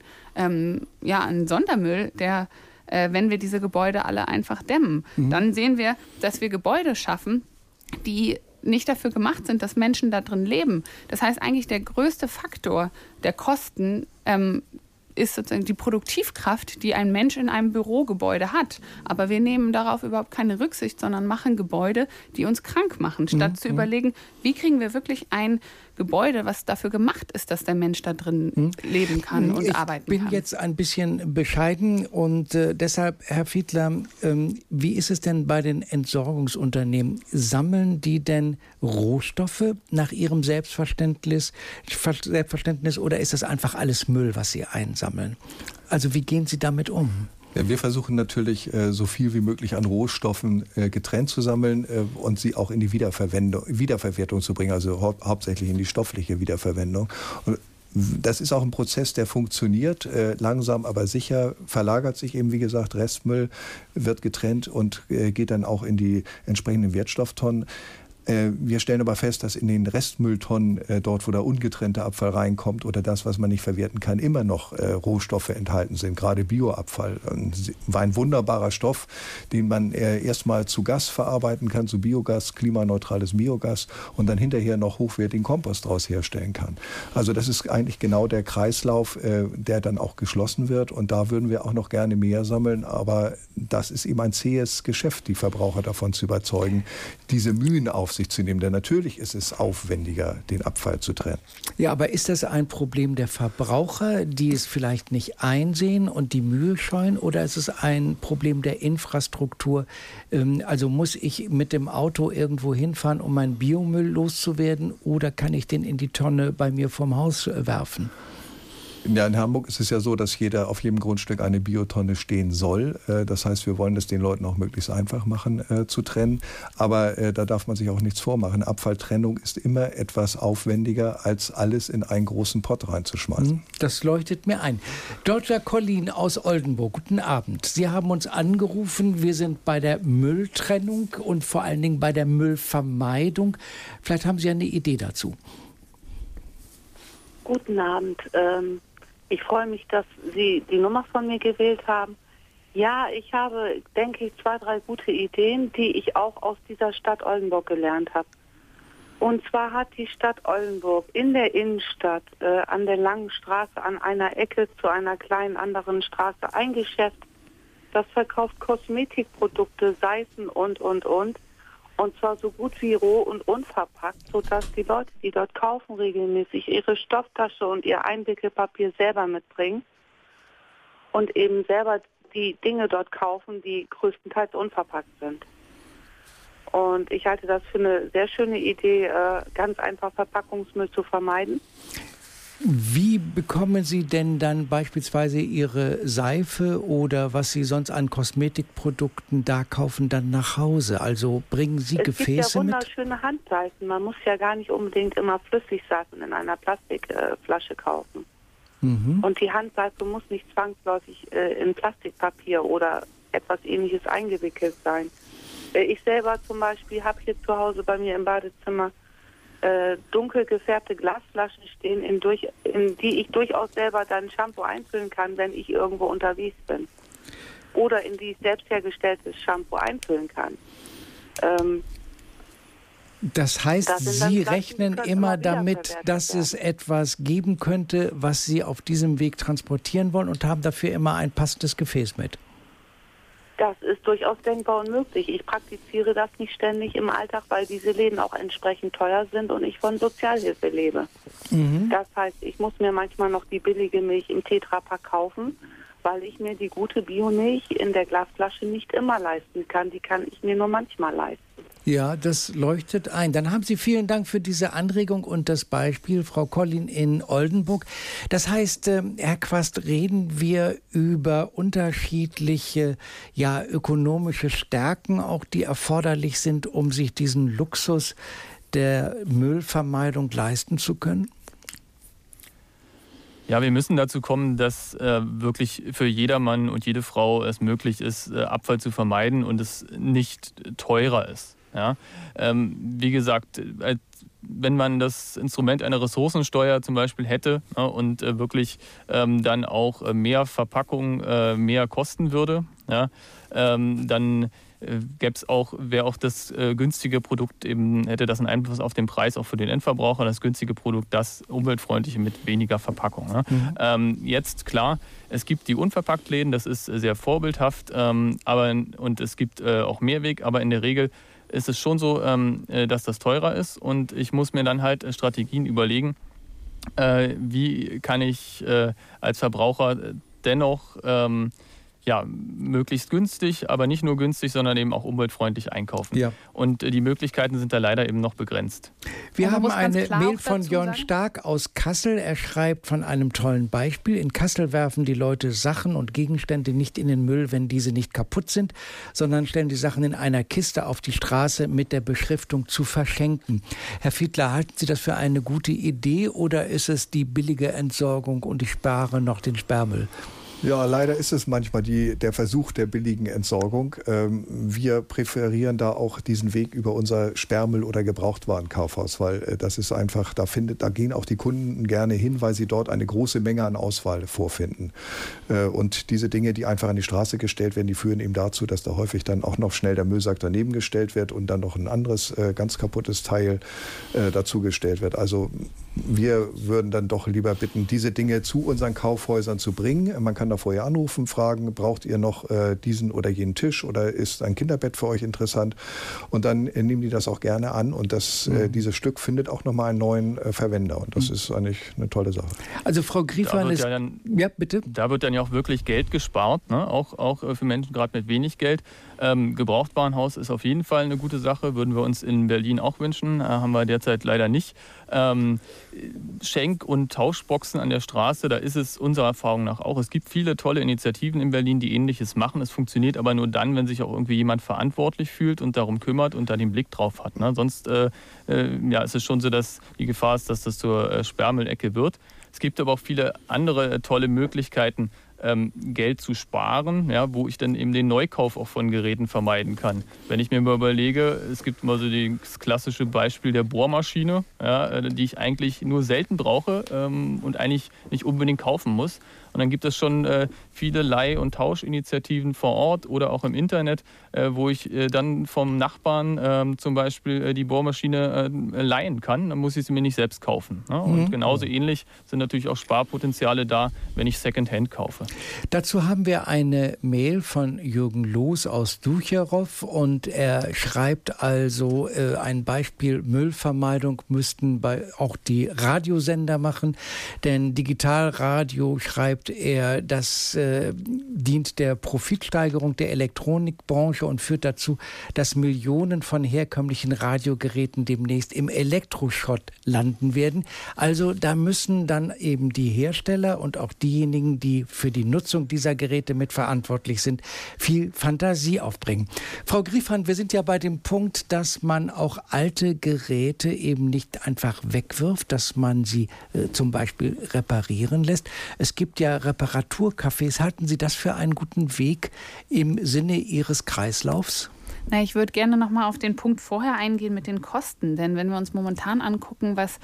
[SPEAKER 11] Sondermüll, wenn wir diese Gebäude alle einfach dämmen. Dann sehen wir, dass wir Gebäude schaffen, die nicht dafür gemacht sind, dass Menschen da drin leben. Das heißt, eigentlich der größte Faktor der Kosten ist sozusagen die Produktivkraft, die ein Mensch in einem Bürogebäude hat. Aber wir nehmen darauf überhaupt keine Rücksicht, sondern machen Gebäude, die uns krank machen, statt zu überlegen, wie kriegen wir wirklich ein Gebäude, was dafür gemacht ist, dass der Mensch da drin leben kann und arbeiten kann.
[SPEAKER 2] Ich bin jetzt ein bisschen bescheiden und deshalb, Herr Fiedler, wie ist es denn bei den Entsorgungsunternehmen? Sammeln die denn Rohstoffe nach ihrem Selbstverständnis oder ist das einfach alles Müll, was sie einsammeln? Also wie gehen Sie damit um?
[SPEAKER 10] Ja, wir versuchen natürlich, so viel wie möglich an Rohstoffen getrennt zu sammeln und sie auch in die Wiederverwertung zu bringen, also hauptsächlich in die stoffliche Wiederverwendung. Und das ist auch ein Prozess, der funktioniert, langsam aber sicher, verlagert sich eben, wie gesagt, Restmüll wird getrennt und geht dann auch in die entsprechenden Wertstofftonnen. Wir stellen aber fest, dass in den Restmülltonnen, dort wo der ungetrennte Abfall reinkommt oder das, was man nicht verwerten kann, immer noch Rohstoffe enthalten sind, gerade Bioabfall. War ein wunderbarer Stoff, den man erstmal zu Gas verarbeiten kann, zu Biogas, klimaneutrales Biogas und dann hinterher noch hochwertigen Kompost daraus herstellen kann. Also das ist eigentlich genau der Kreislauf, der dann auch geschlossen wird und da würden wir auch noch gerne mehr sammeln, aber das ist eben ein zähes Geschäft, die Verbraucher davon zu überzeugen, diese Mühen auf sich zu nehmen. Denn natürlich ist es aufwendiger, den Abfall zu trennen.
[SPEAKER 2] Ja, aber ist das ein Problem der Verbraucher, die es vielleicht nicht einsehen und die Mühe scheuen, oder ist es ein Problem der Infrastruktur? Also muss ich mit dem Auto irgendwo hinfahren, um meinen Biomüll loszuwerden, oder kann ich den in die Tonne bei mir vorm Haus werfen?
[SPEAKER 10] Ja, in Hamburg ist es ja so, dass auf jedem Grundstück eine Biotonne stehen soll. Das heißt, wir wollen es den Leuten auch möglichst einfach machen, zu trennen. Aber da darf man sich auch nichts vormachen. Abfalltrennung ist immer etwas aufwendiger, als alles in einen großen Pott reinzuschmeißen.
[SPEAKER 2] Das leuchtet mir ein. Dr. Collin aus Oldenburg, guten Abend. Sie haben uns angerufen. Wir sind bei der Mülltrennung und vor allen Dingen bei der Müllvermeidung. Vielleicht haben Sie eine Idee dazu.
[SPEAKER 16] Guten Abend. Ich freue mich, dass Sie die Nummer von mir gewählt haben. Ja, ich habe, denke ich, 2, 3 gute Ideen, die ich auch aus dieser Stadt Oldenburg gelernt habe. Und zwar hat die Stadt Oldenburg in der Innenstadt an der Langen Straße an einer Ecke zu einer kleinen anderen Straße ein Geschäft, das verkauft Kosmetikprodukte, Seifen und. Und zwar so gut wie roh und unverpackt, sodass die Leute, die dort kaufen, regelmäßig ihre Stofftasche und ihr Einwickelpapier selber mitbringen und eben selber die Dinge dort kaufen, die größtenteils unverpackt sind. Und ich halte das für eine sehr schöne Idee, ganz einfach Verpackungsmüll zu vermeiden.
[SPEAKER 2] Wie bekommen Sie denn dann beispielsweise Ihre Seife oder was Sie sonst an Kosmetikprodukten da kaufen, dann nach Hause? Also bringen Sie Gefäße mit?
[SPEAKER 16] Es gibt ja wunderschöne Handseifen. Man muss ja gar nicht unbedingt immer Flüssigseifen in einer Plastikflasche kaufen. Und die Handseife muss nicht zwangsläufig in Plastikpapier oder etwas Ähnliches eingewickelt sein. Ich selber zum Beispiel habe hier zu Hause bei mir im Badezimmer dunkel gefärbte Glasflaschen stehen, in die ich durchaus selber dann Shampoo einfüllen kann, wenn ich irgendwo unterwegs bin. Oder in die ich selbst hergestelltes Shampoo einfüllen kann.
[SPEAKER 2] Das heißt, Sie rechnen immer damit, dass es etwas geben könnte, was Sie auf diesem Weg transportieren wollen und haben dafür immer ein passendes Gefäß mit.
[SPEAKER 16] Das ist durchaus denkbar und möglich. Ich praktiziere das nicht ständig im Alltag, weil diese Läden auch entsprechend teuer sind und ich von Sozialhilfe lebe. Das heißt, ich muss mir manchmal noch die billige Milch im Tetrapack kaufen, weil ich mir die gute Biomilch in der Glasflasche nicht immer leisten kann. Die kann ich mir nur manchmal leisten.
[SPEAKER 2] Ja, das leuchtet ein. Dann haben Sie vielen Dank für diese Anregung und das Beispiel, Frau Collin in Oldenburg. Das heißt, Herr Quast, reden wir über unterschiedliche, ökonomische Stärken, auch die erforderlich sind, um sich diesen Luxus der Müllvermeidung leisten zu können?
[SPEAKER 12] Ja, wir müssen dazu kommen, dass wirklich für jedermann und jede Frau es möglich ist, Abfall zu vermeiden und es nicht teurer ist. Ja? Wie gesagt, wenn man das Instrument einer Ressourcensteuer zum Beispiel hätte und wirklich dann auch mehr Verpackung mehr kosten würde, dann wäre auch das günstige Produkt eben, hätte das einen Einfluss auf den Preis auch für den Endverbraucher, das günstige Produkt, das umweltfreundliche mit weniger Verpackung. Jetzt klar, es gibt die Unverpacktläden, das ist sehr vorbildhaft, und es gibt auch Mehrweg, aber in der Regel ist es schon so, dass das teurer ist und ich muss mir dann halt Strategien überlegen, wie kann ich als Verbraucher dennoch möglichst günstig, aber nicht nur günstig, sondern eben auch umweltfreundlich einkaufen. Ja. Und die Möglichkeiten sind da leider eben noch begrenzt.
[SPEAKER 2] Wir haben eine Mail von Jörn Stark aus Kassel. Er schreibt von einem tollen Beispiel. In Kassel werfen die Leute Sachen und Gegenstände nicht in den Müll, wenn diese nicht kaputt sind, sondern stellen die Sachen in einer Kiste auf die Straße mit der Beschriftung zu verschenken. Herr Fiedler, halten Sie das für eine gute Idee oder ist es die billige Entsorgung und ich spare noch den Sperrmüll?
[SPEAKER 10] Ja, leider ist es manchmal der Versuch der billigen Entsorgung. Wir präferieren da auch diesen Weg über unser Sperrmüll- oder Gebrauchtwarenkaufhaus, weil das ist einfach, da gehen auch die Kunden gerne hin, weil sie dort eine große Menge an Auswahl vorfinden. Und diese Dinge, die einfach an die Straße gestellt werden, die führen eben dazu, dass da häufig dann auch noch schnell der Müllsack daneben gestellt wird und dann noch ein anderes ganz kaputtes Teil dazugestellt wird. Also wir würden dann doch lieber bitten, diese Dinge zu unseren Kaufhäusern zu bringen. Man kann Partner vorher anrufen, fragen, braucht ihr noch diesen oder jenen Tisch oder ist ein Kinderbett für euch interessant? Und dann nehmen die das auch gerne an und dieses Stück findet auch nochmal einen neuen Verwender und das ist eigentlich eine tolle Sache.
[SPEAKER 2] Also Frau Griefmann ist... Ja, bitte.
[SPEAKER 12] Da wird dann ja auch wirklich Geld gespart, ne? Auch für Menschen gerade mit wenig Geld. Gebrauchtwarenhaus ist auf jeden Fall eine gute Sache, würden wir uns in Berlin auch wünschen, haben wir derzeit leider nicht. Schenk- und Tauschboxen an der Straße, da ist es unserer Erfahrung nach auch. Es gibt viele tolle Initiativen in Berlin, die Ähnliches machen. Es funktioniert aber nur dann, wenn sich auch irgendwie jemand verantwortlich fühlt und darum kümmert und da den Blick drauf hat. Ne? Sonst ist es schon so, dass die Gefahr ist, dass das zur Sperrmüllecke wird. Es gibt aber auch viele andere tolle Möglichkeiten, Geld zu sparen, ja, wo ich dann eben den Neukauf auch von Geräten vermeiden kann. Wenn ich mir mal überlege, es gibt immer so das klassische Beispiel der Bohrmaschine, ja, die ich eigentlich nur selten brauche und eigentlich nicht unbedingt kaufen muss. Und dann gibt es schon viele Leih- und Tauschinitiativen vor Ort oder auch im Internet, wo ich dann vom Nachbarn zum Beispiel die Bohrmaschine leihen kann. Dann muss ich sie mir nicht selbst kaufen. Ne? Und genauso ähnlich sind natürlich auch Sparpotenziale da, wenn ich Secondhand kaufe.
[SPEAKER 2] Dazu haben wir eine Mail von Jürgen Loos aus Ducherow und er schreibt also ein Beispiel Müllvermeidung müssten auch die Radiosender machen, denn Digitalradio, schreibt er, das dient der Profitsteigerung der Elektronikbranche und führt dazu, dass Millionen von herkömmlichen Radiogeräten demnächst im Elektroschrott landen werden. Also da müssen dann eben die Hersteller und auch diejenigen, die für die Nutzung dieser Geräte mitverantwortlich sind, viel Fantasie aufbringen. Frau Griefmann, wir sind ja bei dem Punkt, dass man auch alte Geräte eben nicht einfach wegwirft, dass man sie zum Beispiel reparieren lässt. Es gibt ja Reparaturcafés. Halten Sie das für einen guten Weg im Sinne Ihres Kreislaufs?
[SPEAKER 11] Na, ich würde gerne noch mal auf den Punkt vorher eingehen mit den Kosten. Denn wenn wir uns momentan angucken, was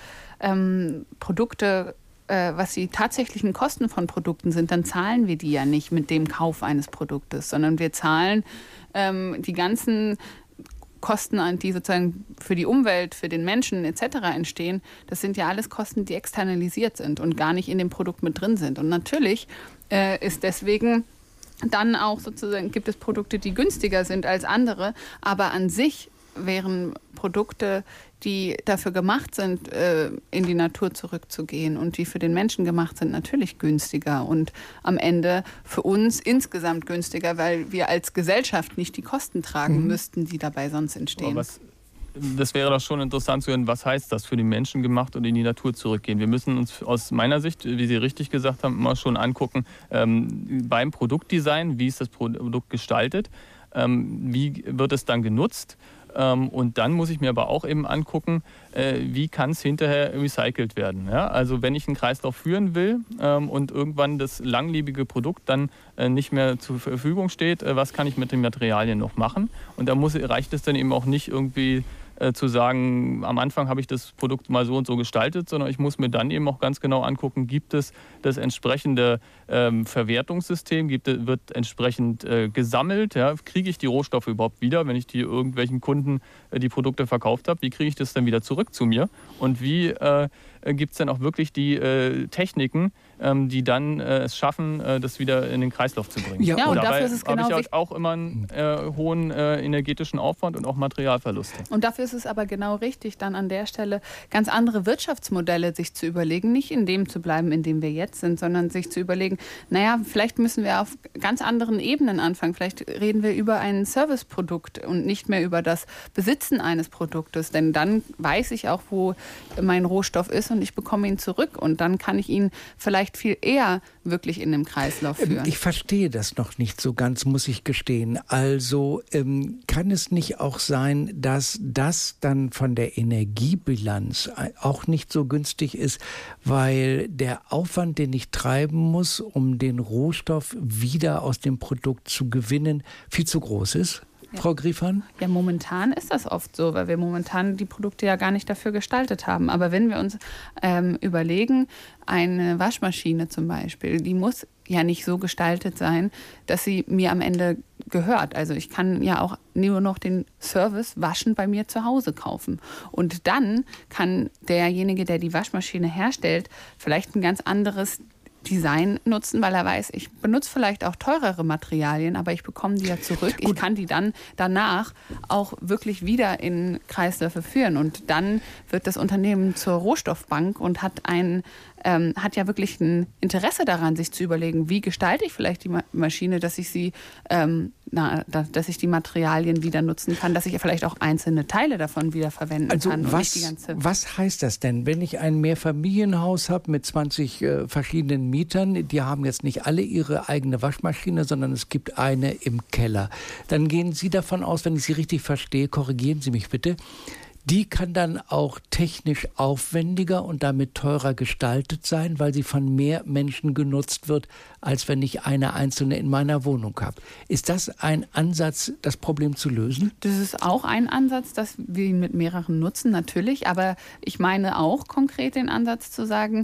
[SPEAKER 11] was die tatsächlichen Kosten von Produkten sind, dann zahlen wir die ja nicht mit dem Kauf eines Produktes, sondern wir zahlen die ganzen Kosten, die sozusagen für die Umwelt, für den Menschen etc. entstehen, das sind ja alles Kosten, die externalisiert sind und gar nicht in dem Produkt mit drin sind. Und natürlich ist deswegen dann auch sozusagen, gibt es Produkte, die günstiger sind als andere, aber an sich wären Produkte, die dafür gemacht sind, in die Natur zurückzugehen und die für den Menschen gemacht sind, natürlich günstiger und am Ende für uns insgesamt günstiger, weil wir als Gesellschaft nicht die Kosten tragen müssten, die dabei sonst entstehen.
[SPEAKER 12] Das wäre doch schon interessant zu hören, was heißt das für den Menschen gemacht und in die Natur zurückgehen. Wir müssen uns aus meiner Sicht, wie Sie richtig gesagt haben, immer schon angucken, beim Produktdesign, wie ist das Produkt gestaltet, wie wird es dann genutzt. Und dann muss ich mir aber auch eben angucken, wie kann es hinterher recycelt werden. Ja? Also wenn ich einen Kreislauf führen will und irgendwann das langlebige Produkt dann nicht mehr zur Verfügung steht, was kann ich mit den Materialien noch machen? Und da reicht es dann eben auch nicht irgendwie zu sagen, am Anfang habe ich das Produkt mal so und so gestaltet, sondern ich muss mir dann eben auch ganz genau angucken, gibt es das entsprechende Verwertungssystem, wird entsprechend gesammelt, ja? Kriege ich die Rohstoffe überhaupt wieder, wenn ich die irgendwelchen Kunden die Produkte verkauft habe, wie kriege ich das dann wieder zurück zu mir und wie gibt es dann auch wirklich die Techniken, die dann es schaffen, das wieder in den Kreislauf zu bringen.
[SPEAKER 11] Ja, und
[SPEAKER 12] dabei
[SPEAKER 11] dafür ist es genau
[SPEAKER 12] habe ich auch immer einen hohen energetischen Aufwand und auch Materialverluste.
[SPEAKER 11] Und dafür ist es aber genau richtig, dann an der Stelle ganz andere Wirtschaftsmodelle sich zu überlegen, nicht in dem zu bleiben, in dem wir jetzt sind, sondern sich zu überlegen, naja, vielleicht müssen wir auf ganz anderen Ebenen anfangen. Vielleicht reden wir über ein Serviceprodukt und nicht mehr über das Besitzen eines Produktes, denn dann weiß ich auch, wo mein Rohstoff ist und ich bekomme ihn zurück und dann kann ich ihn vielleicht viel eher wirklich in den Kreislauf führen.
[SPEAKER 2] Ich verstehe das noch nicht so ganz, muss ich gestehen. Also kann es nicht auch sein, dass das dann von der Energiebilanz auch nicht so günstig ist, weil der Aufwand, den ich treiben muss, um den Rohstoff wieder aus dem Produkt zu gewinnen, viel zu groß ist? Ja. Frau Griefmann?
[SPEAKER 11] Ja, momentan ist das oft so, weil wir momentan die Produkte ja gar nicht dafür gestaltet haben. Aber wenn wir uns überlegen, eine Waschmaschine zum Beispiel, die muss ja nicht so gestaltet sein, dass sie mir am Ende gehört. Also ich kann ja auch nur noch den Service Waschen bei mir zu Hause kaufen. Und dann kann derjenige, der die Waschmaschine herstellt, vielleicht ein ganz anderes Design nutzen, weil er weiß, ich benutze vielleicht auch teurere Materialien, aber ich bekomme die ja zurück. Ich kann die dann danach auch wirklich wieder in Kreisläufe führen. Und dann wird das Unternehmen zur Rohstoffbank und hat ja wirklich ein Interesse daran, sich zu überlegen, wie gestalte ich vielleicht die Maschine, dass ich sie, dass ich die Materialien wieder nutzen kann, dass ich vielleicht auch einzelne Teile davon wieder verwenden kann. Und nicht die ganze.
[SPEAKER 2] Was heißt das denn, wenn ich ein Mehrfamilienhaus habe mit 20 verschiedenen Mietern, die haben jetzt nicht alle ihre eigene Waschmaschine, sondern es gibt eine im Keller. Dann gehen Sie davon aus, wenn ich Sie richtig verstehe, korrigieren Sie mich bitte, die kann dann auch technisch aufwendiger und damit teurer gestaltet sein, weil sie von mehr Menschen genutzt wird, als wenn ich eine einzelne in meiner Wohnung habe. Ist das ein Ansatz, das Problem zu lösen?
[SPEAKER 11] Das ist auch ein Ansatz, dass wir ihn mit mehreren nutzen, natürlich. Aber ich meine auch konkret den Ansatz zu sagen,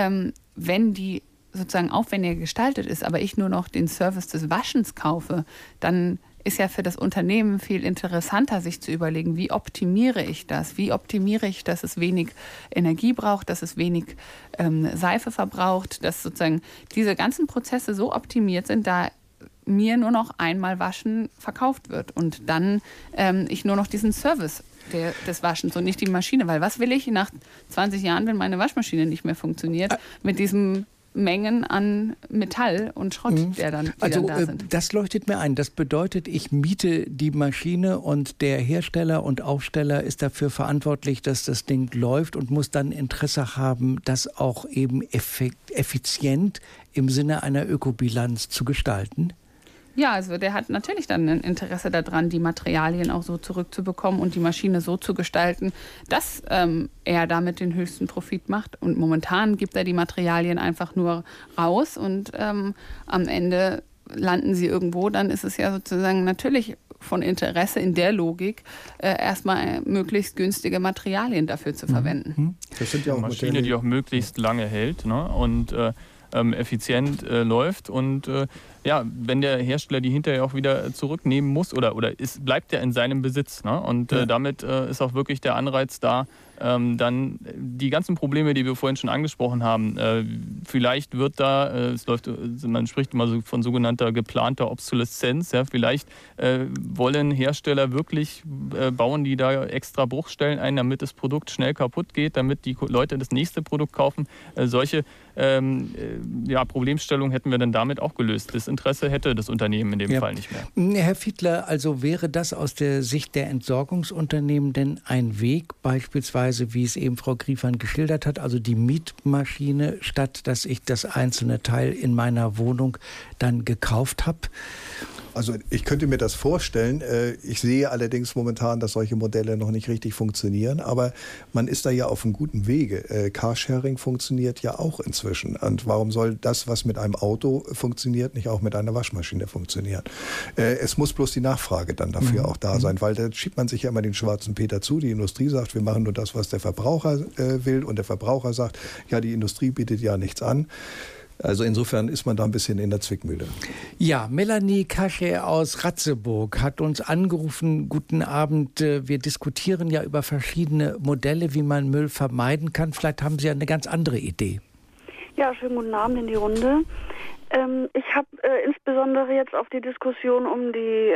[SPEAKER 11] wenn die sozusagen aufwendiger gestaltet ist, aber ich nur noch den Service des Waschens kaufe, dann ist ja für das Unternehmen viel interessanter, sich zu überlegen, wie optimiere ich das? Wie optimiere ich, dass es wenig Energie braucht, dass es wenig Seife verbraucht, dass sozusagen diese ganzen Prozesse so optimiert sind, da mir nur noch einmal Waschen verkauft wird und dann ich nur noch diesen Service des Waschens und nicht die Maschine. Weil was will ich nach 20 Jahren, wenn meine Waschmaschine nicht mehr funktioniert, mit diesem Mengen an Metall und Schrott, der dann da sind.
[SPEAKER 2] Das leuchtet mir ein. Das bedeutet, ich miete die Maschine und der Hersteller und Aufsteller ist dafür verantwortlich, dass das Ding läuft und muss dann Interesse haben, das auch eben effizient im Sinne einer Ökobilanz zu gestalten.
[SPEAKER 11] Ja, also der hat natürlich dann ein Interesse daran, die Materialien auch so zurückzubekommen und die Maschine so zu gestalten, dass er damit den höchsten Profit macht. Und momentan gibt er die Materialien einfach nur raus und am Ende landen sie irgendwo. Dann ist es ja sozusagen natürlich von Interesse in der Logik, erstmal möglichst günstige Materialien dafür zu verwenden.
[SPEAKER 12] Das sind ja auch eine Maschine, die auch möglichst lange hält, ne? Und effizient läuft und wenn der Hersteller die hinterher auch wieder zurücknehmen muss oder bleibt er in seinem Besitz, ne? Und damit ist auch wirklich der Anreiz da, dann die ganzen Probleme, die wir vorhin schon angesprochen haben, vielleicht wird da, man spricht immer so von sogenannter geplanter Obsoleszenz, ja, vielleicht wollen Hersteller wirklich, bauen die da extra Bruchstellen ein, damit das Produkt schnell kaputt geht, damit die Leute das nächste Produkt kaufen. Solche Problemstellungen hätten wir dann damit auch gelöst. Das Interesse hätte das Unternehmen in dem Fall nicht mehr.
[SPEAKER 2] Herr Fiedler, also wäre das aus der Sicht der Entsorgungsunternehmen denn ein Weg, beispielsweise, wie es eben Frau Griefern geschildert hat, also die Mietmaschine, statt dass ich das einzelne Teil in meiner Wohnung dann gekauft habe?
[SPEAKER 10] Also ich könnte mir das vorstellen. Ich sehe allerdings momentan, dass solche Modelle noch nicht richtig funktionieren. Aber man ist da ja auf einem guten Wege. Carsharing funktioniert ja auch inzwischen. Und warum soll das, was mit einem Auto funktioniert, nicht auch mit einer Waschmaschine funktionieren? Es muss bloß die Nachfrage dann dafür auch da sein. Weil da schiebt man sich ja immer den schwarzen Peter zu. Die Industrie sagt, wir machen nur das, was der Verbraucher will. Und der Verbraucher sagt, ja, die Industrie bietet ja nichts an. Also insofern ist man da ein bisschen in der Zwickmühle.
[SPEAKER 2] Ja, Melanie Kasche aus Ratzeburg hat uns angerufen. Guten Abend. Wir diskutieren ja über verschiedene Modelle, wie man Müll vermeiden kann. Vielleicht haben Sie ja eine ganz andere Idee.
[SPEAKER 17] Ja, schönen guten Abend in die Runde. Ich habe insbesondere jetzt auf die Diskussion um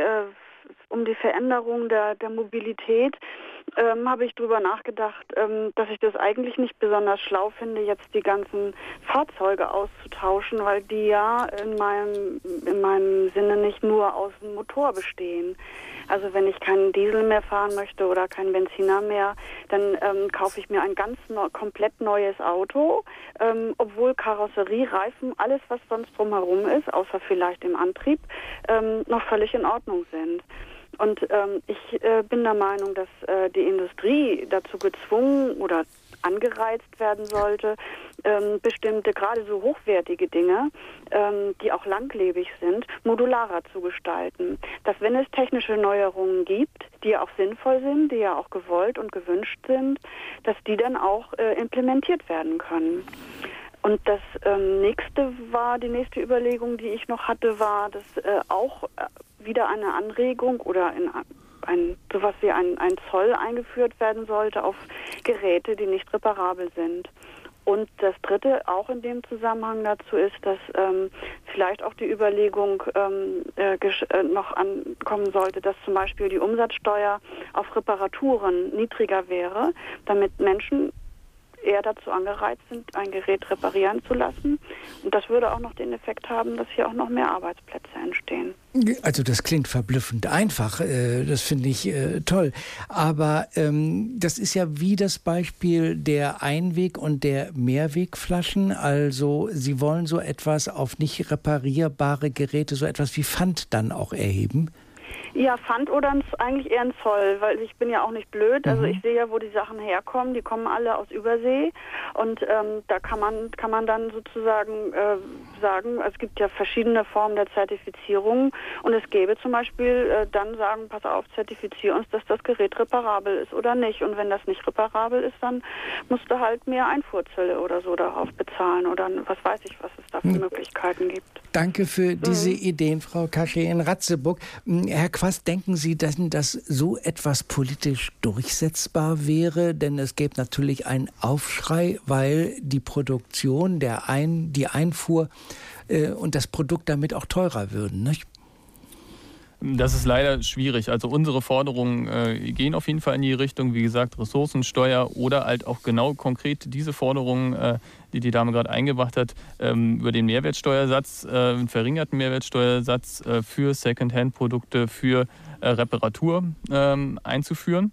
[SPEAKER 17] die Veränderung der Mobilität habe ich darüber nachgedacht, dass ich das eigentlich nicht besonders schlau finde, jetzt die ganzen Fahrzeuge auszutauschen, weil die ja in meinem Sinne nicht nur aus dem Motor bestehen. Also wenn ich keinen Diesel mehr fahren möchte oder keinen Benziner mehr, dann kaufe ich mir ein komplett neues Auto, obwohl Karosserie, Reifen, alles was sonst drumherum ist, außer vielleicht im Antrieb, noch völlig in Ordnung sind. Und ich bin der Meinung, dass die Industrie dazu gezwungen oder angereizt werden sollte, bestimmte, gerade so hochwertige Dinge, die auch langlebig sind, modularer zu gestalten. Dass wenn es technische Neuerungen gibt, die ja auch sinnvoll sind, die ja auch gewollt und gewünscht sind, dass die dann auch implementiert werden können. Und das die nächste Überlegung, die ich noch hatte, war, dass auch wieder eine Anregung oder sowas wie ein Zoll eingeführt werden sollte auf Geräte, die nicht reparabel sind. Und das Dritte, auch in dem Zusammenhang dazu, ist, dass vielleicht auch die Überlegung noch ankommen sollte, dass zum Beispiel die Umsatzsteuer auf Reparaturen niedriger wäre, damit Menschen eher dazu angereizt sind, ein Gerät reparieren zu lassen. Und das würde auch noch den Effekt haben, dass hier auch noch mehr Arbeitsplätze entstehen.
[SPEAKER 2] Also das klingt verblüffend einfach, das finde ich toll. Aber das ist ja wie das Beispiel der Einweg- und der Mehrwegflaschen. Also Sie wollen so etwas auf nicht reparierbare Geräte, so etwas wie Pfand dann auch erheben?
[SPEAKER 17] Ja, Pfand oder eigentlich eher ein Zoll, weil ich bin ja auch nicht blöd. Also ich sehe ja, wo die Sachen herkommen. Die kommen alle aus Übersee und da kann man dann sozusagen sagen, es gibt ja verschiedene Formen der Zertifizierung und es gäbe zum Beispiel dann sagen, pass auf, zertifizier uns, dass das Gerät reparabel ist oder nicht. Und wenn das nicht reparabel ist, dann musst du halt mehr Einfuhrzölle oder so darauf bezahlen oder was weiß ich, was es da für Möglichkeiten gibt.
[SPEAKER 2] Danke für diese Ideen, Frau Kasche in Ratzeburg. Herr Quast, denken Sie, dass so etwas politisch durchsetzbar wäre? Denn es gäbe natürlich einen Aufschrei, weil die Produktion, die Einfuhr und das Produkt damit auch teurer würden, nicht?
[SPEAKER 12] Das ist leider schwierig. Also unsere Forderungen gehen auf jeden Fall in die Richtung, wie gesagt, Ressourcensteuer oder halt auch genau konkret diese Forderungen, die die Dame gerade eingebracht hat, über den Mehrwertsteuersatz, einen verringerten Mehrwertsteuersatz für Secondhand-Produkte, für Reparatur einzuführen.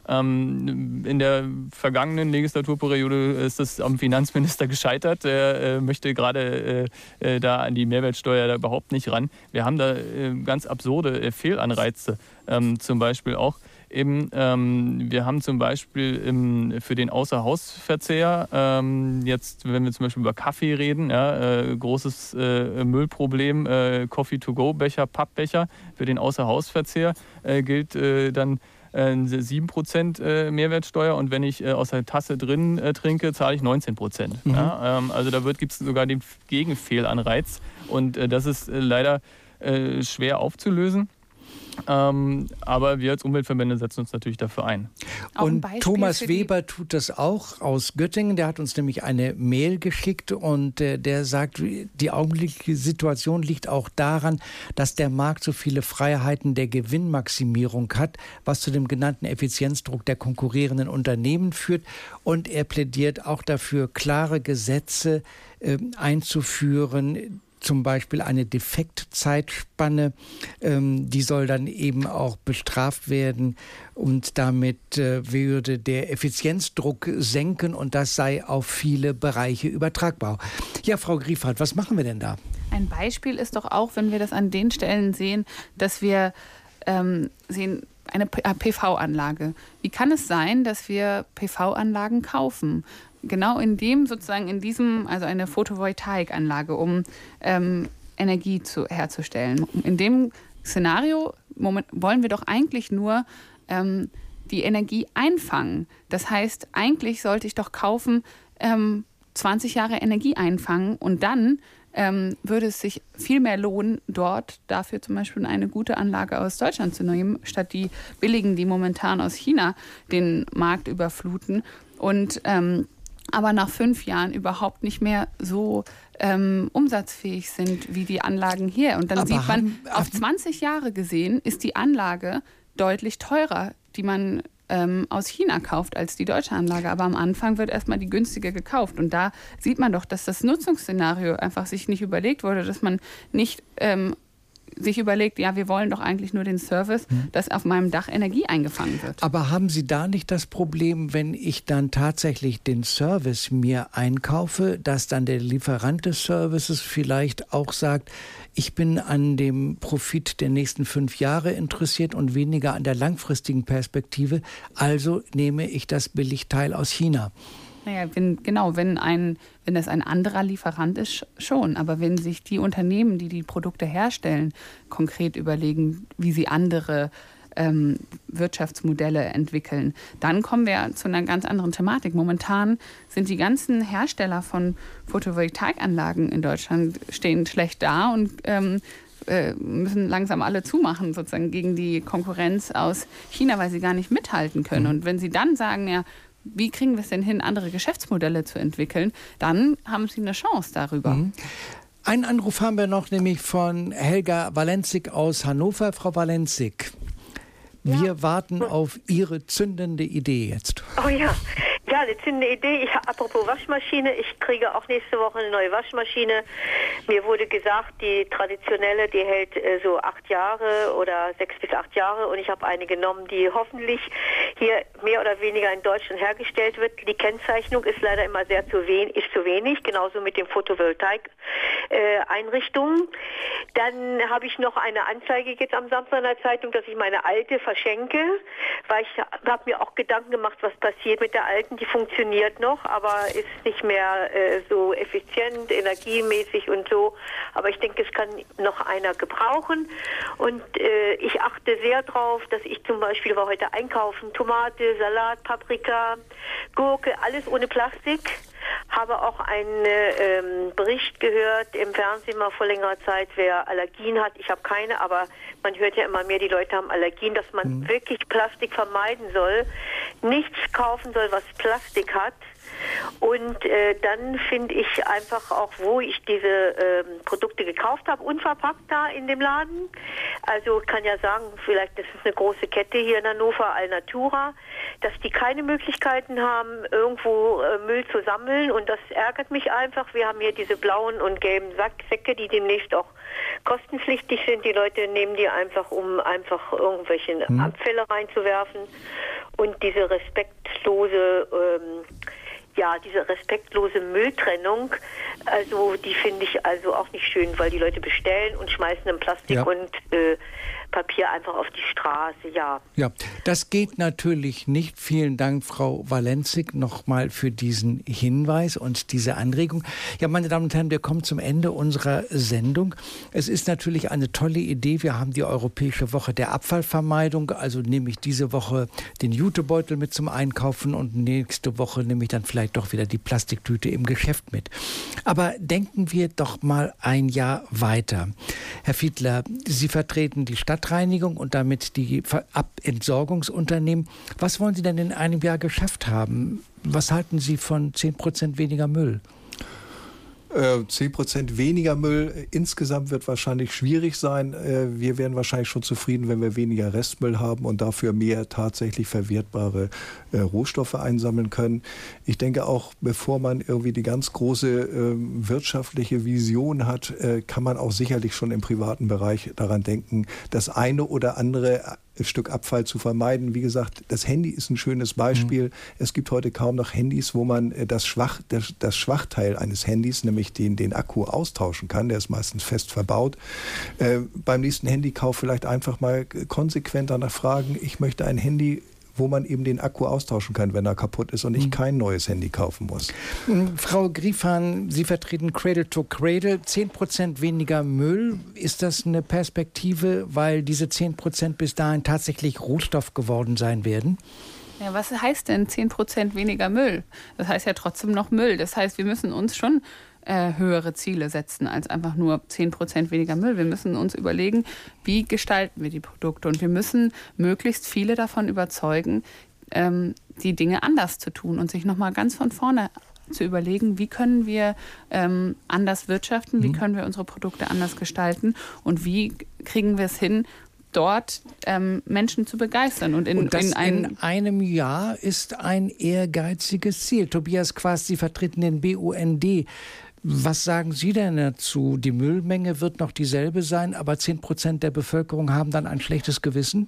[SPEAKER 12] In der vergangenen Legislaturperiode ist das am Finanzminister gescheitert. Er möchte gerade da an die Mehrwertsteuer da überhaupt nicht ran. Wir haben da ganz absurde Fehlanreize, zum Beispiel auch. Wir haben zum Beispiel für den Außerhausverzehr, jetzt wenn wir zum Beispiel über Kaffee reden, großes Müllproblem, Coffee-to-go-Becher, Pappbecher. Für den Außerhausverzehr gilt dann 7% Mehrwertsteuer und wenn ich aus der Tasse drin trinke, zahle ich 19%. Ja, also da gibt es sogar den Gegenfehlanreiz und das ist leider schwer aufzulösen. Aber wir als Umweltverbände setzen uns natürlich dafür ein.
[SPEAKER 2] Und Thomas Weber tut das auch aus Göttingen. Der hat uns nämlich eine Mail geschickt und der sagt, die augenblickliche Situation liegt auch daran, dass der Markt so viele Freiheiten der Gewinnmaximierung hat, was zu dem genannten Effizienzdruck der konkurrierenden Unternehmen führt. Und er plädiert auch dafür, klare Gesetze einzuführen, zum Beispiel eine Defektzeitspanne, die soll dann eben auch bestraft werden und damit würde der Effizienzdruck senken und das sei auf viele Bereiche übertragbar. Ja, Frau Griefhardt, was machen wir denn da?
[SPEAKER 11] Ein Beispiel ist doch auch, wenn wir das an den Stellen sehen, dass wir sehen, eine PV-Anlage. Wie kann es sein, dass wir PV-Anlagen kaufen? Genau in diesem, also eine Photovoltaikanlage, um Energie herzustellen. In dem Szenario wollen wir doch eigentlich nur die Energie einfangen. Das heißt, eigentlich sollte ich doch kaufen, 20 Jahre Energie einfangen und dann würde es sich viel mehr lohnen, dort dafür zum Beispiel eine gute Anlage aus Deutschland zu nehmen, statt die billigen, die momentan aus China den Markt überfluten und aber nach 5 Jahren überhaupt nicht mehr so umsatzfähig sind wie die Anlagen hier. Und dann aber sieht man, auf 20 Jahre gesehen ist die Anlage deutlich teurer, die man aus China kauft, als die deutsche Anlage. Aber am Anfang wird erstmal die günstige gekauft. Und da sieht man doch, dass das Nutzungsszenario einfach sich nicht überlegt wurde, dass man nicht sich überlegt, ja, wir wollen doch eigentlich nur den Service, dass auf meinem Dach Energie eingefangen wird.
[SPEAKER 2] Aber haben Sie da nicht das Problem, wenn ich dann tatsächlich den Service mir einkaufe, dass dann der Lieferant des Services vielleicht auch sagt, ich bin an dem Profit der nächsten 5 Jahre interessiert und weniger an der langfristigen Perspektive, also nehme ich das Billigteil aus China.
[SPEAKER 11] Naja, wenn das ein anderer Lieferant ist, schon. Aber wenn sich die Unternehmen, die die Produkte herstellen, konkret überlegen, wie sie andere Wirtschaftsmodelle entwickeln, dann kommen wir zu einer ganz anderen Thematik. Momentan sind die ganzen Hersteller von Photovoltaikanlagen in Deutschland stehen schlecht da und müssen langsam alle zumachen, sozusagen gegen die Konkurrenz aus China, weil sie gar nicht mithalten können. Und wenn sie dann sagen, ja, wie kriegen wir es denn hin, andere Geschäftsmodelle zu entwickeln, dann haben Sie eine Chance darüber.
[SPEAKER 2] Mhm. Einen Anruf haben wir noch, nämlich von Helga Walenzig aus Hannover. Frau Walenzig, wir warten auf Ihre zündende Idee jetzt.
[SPEAKER 18] Oh ja. Ja, eine zündende Idee. Apropos Waschmaschine, ich kriege auch nächste Woche eine neue Waschmaschine. Mir wurde gesagt, die traditionelle, die hält so 8 Jahre oder 6 bis 8 Jahre. Und ich habe eine genommen, die hoffentlich hier mehr oder weniger in Deutschland hergestellt wird. Die Kennzeichnung ist leider immer zu wenig, genauso mit den Photovoltaik-Einrichtungen. Dann habe ich noch eine Anzeige jetzt am Samstag in der Zeitung, dass ich meine alte verschenke, weil ich habe mir auch Gedanken gemacht, was passiert mit der alten. Die funktioniert noch, aber ist nicht mehr so effizient, energiemäßig und so. Aber ich denke, es kann noch einer gebrauchen. Und ich achte sehr drauf, dass ich zum Beispiel war heute einkaufen, Tomate, Salat, Paprika, Gurke, alles ohne Plastik. Habe auch einen Bericht gehört im Fernsehen mal vor längerer Zeit, wer Allergien hat. Ich habe keine, aber man hört ja immer mehr, die Leute haben Allergien, dass man wirklich Plastik vermeiden soll, nichts kaufen soll, was Plastik hat. Und dann finde ich einfach auch, wo ich diese Produkte gekauft habe, unverpackt da in dem Laden. Also kann ja sagen, vielleicht das ist eine große Kette hier in Hannover, Alnatura, dass die keine Möglichkeiten haben, irgendwo Müll zu sammeln. Und das ärgert mich einfach. Wir haben hier diese blauen und gelben Säcke, die demnächst auch kostenpflichtig sind. Die Leute nehmen die einfach, um einfach irgendwelche Abfälle reinzuwerfen. Und diese respektlose Mülltrennung, also die finde ich also auch nicht schön, weil die Leute bestellen und schmeißen dann Plastik und Papier einfach auf die Straße, ja.
[SPEAKER 2] Ja, das geht natürlich nicht. Vielen Dank, Frau Walenzig, nochmal für diesen Hinweis und diese Anregung. Ja, meine Damen und Herren, wir kommen zum Ende unserer Sendung. Es ist natürlich eine tolle Idee. Wir haben die Europäische Woche der Abfallvermeidung. Also nehme ich diese Woche den Jutebeutel mit zum Einkaufen und nächste Woche nehme ich dann vielleicht doch wieder die Plastiktüte im Geschäft mit. Aber denken wir doch mal ein Jahr weiter. Herr Fiedler, Sie vertreten die Stadtreinigung und damit die Entsorgungsunternehmen. Was wollen Sie denn in einem Jahr geschafft haben? Was halten Sie von 10% weniger Müll?
[SPEAKER 10] 10% weniger Müll insgesamt wird wahrscheinlich schwierig sein. Wir wären wahrscheinlich schon zufrieden, wenn wir weniger Restmüll haben und dafür mehr tatsächlich verwertbare Rohstoffe einsammeln können. Ich denke auch, bevor man irgendwie die ganz große wirtschaftliche Vision hat, kann man auch sicherlich schon im privaten Bereich daran denken, das eine oder andere Stück Abfall zu vermeiden. Wie gesagt, das Handy ist ein schönes Beispiel. Es gibt heute kaum noch Handys, wo man das Schwachteil eines Handys, nämlich den Akku, austauschen kann. Der ist meistens fest verbaut. Beim nächsten Handykauf vielleicht einfach mal konsequent danach fragen, ich möchte ein Handy, wo man eben den Akku austauschen kann, wenn er kaputt ist und ich kein neues Handy kaufen muss.
[SPEAKER 2] Frau Griefahn, Sie vertreten Cradle to Cradle. 10% weniger Müll. Ist das eine Perspektive, weil diese 10% bis dahin tatsächlich Rohstoff geworden sein werden?
[SPEAKER 11] Ja, was heißt denn 10% weniger Müll? Das heißt ja trotzdem noch Müll. Das heißt, wir müssen uns schon höhere Ziele setzen als einfach nur 10% weniger Müll. Wir müssen uns überlegen, wie gestalten wir die Produkte. Und wir müssen möglichst viele davon überzeugen, die Dinge anders zu tun und sich nochmal ganz von vorne zu überlegen, wie können wir anders wirtschaften, wie können wir unsere Produkte anders gestalten und wie kriegen wir es hin, dort Menschen zu begeistern. Und in
[SPEAKER 2] einem Jahr ist ein ehrgeiziges Ziel. Tobias Quast, Sie vertreten den BUND. Was sagen Sie denn dazu? Die Müllmenge wird noch dieselbe sein, aber 10% der Bevölkerung haben dann ein schlechtes Gewissen?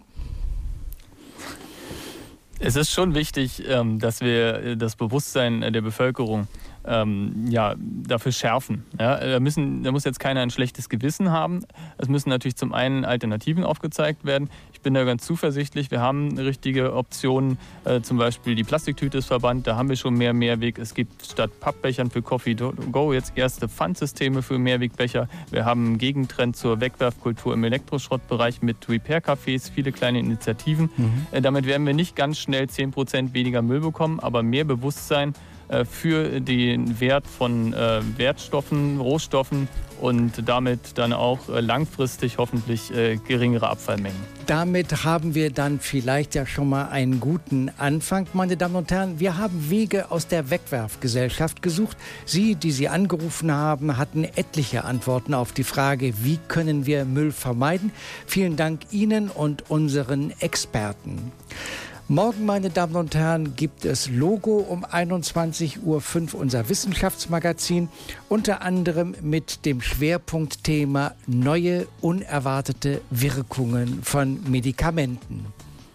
[SPEAKER 12] Es ist schon wichtig, dass wir das Bewusstsein der Bevölkerung dafür schärfen. Ja, da muss jetzt keiner ein schlechtes Gewissen haben. Es müssen natürlich zum einen Alternativen aufgezeigt werden. Ich bin da ganz zuversichtlich. Wir haben richtige Optionen. Zum Beispiel die Plastiktüte ist verbannt. Da haben wir schon mehr Mehrweg. Es gibt statt Pappbechern für Coffee to go jetzt erste Pfandsysteme für Mehrwegbecher. Wir haben einen Gegentrend zur Wegwerfkultur im Elektroschrottbereich mit Repair-Cafés, viele kleine Initiativen. Damit werden wir nicht ganz schnell 10% weniger Müll bekommen, aber mehr Bewusstsein für den Wert von Wertstoffen, Rohstoffen und damit dann auch langfristig hoffentlich geringere Abfallmengen.
[SPEAKER 2] Damit haben wir dann vielleicht ja schon mal einen guten Anfang, meine Damen und Herren. Wir haben Wege aus der Wegwerfgesellschaft gesucht. Sie, die Sie angerufen haben, hatten etliche Antworten auf die Frage, wie können wir Müll vermeiden. Vielen Dank Ihnen und unseren Experten. Morgen, meine Damen und Herren, gibt es Logo um 21:05 Uhr, unser Wissenschaftsmagazin, unter anderem mit dem Schwerpunktthema neue, unerwartete Wirkungen von Medikamenten.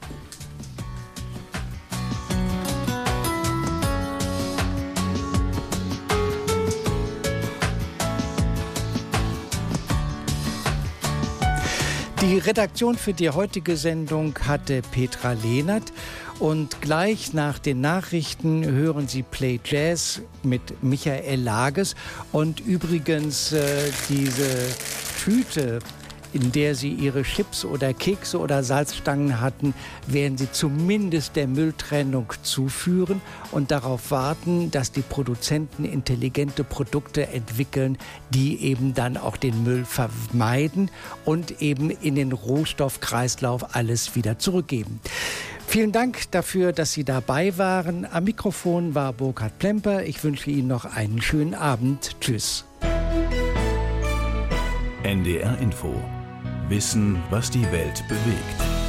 [SPEAKER 2] Die Redaktion für die heutige Sendung hatte Petra Lehnert und gleich nach den Nachrichten hören Sie Play Jazz mit Michael Lages. Und übrigens diese Tüte, in der Sie Ihre Chips oder Kekse oder Salzstangen hatten, werden Sie zumindest der Mülltrennung zuführen und darauf warten, dass die Produzenten intelligente Produkte entwickeln, die eben dann auch den Müll vermeiden und eben in den Rohstoffkreislauf alles wieder zurückgeben. Vielen Dank dafür, dass Sie dabei waren. Am Mikrofon war Burkhard Plemper. Ich wünsche Ihnen noch einen schönen Abend. Tschüss.
[SPEAKER 1] NDR Info. Wissen, was die Welt bewegt.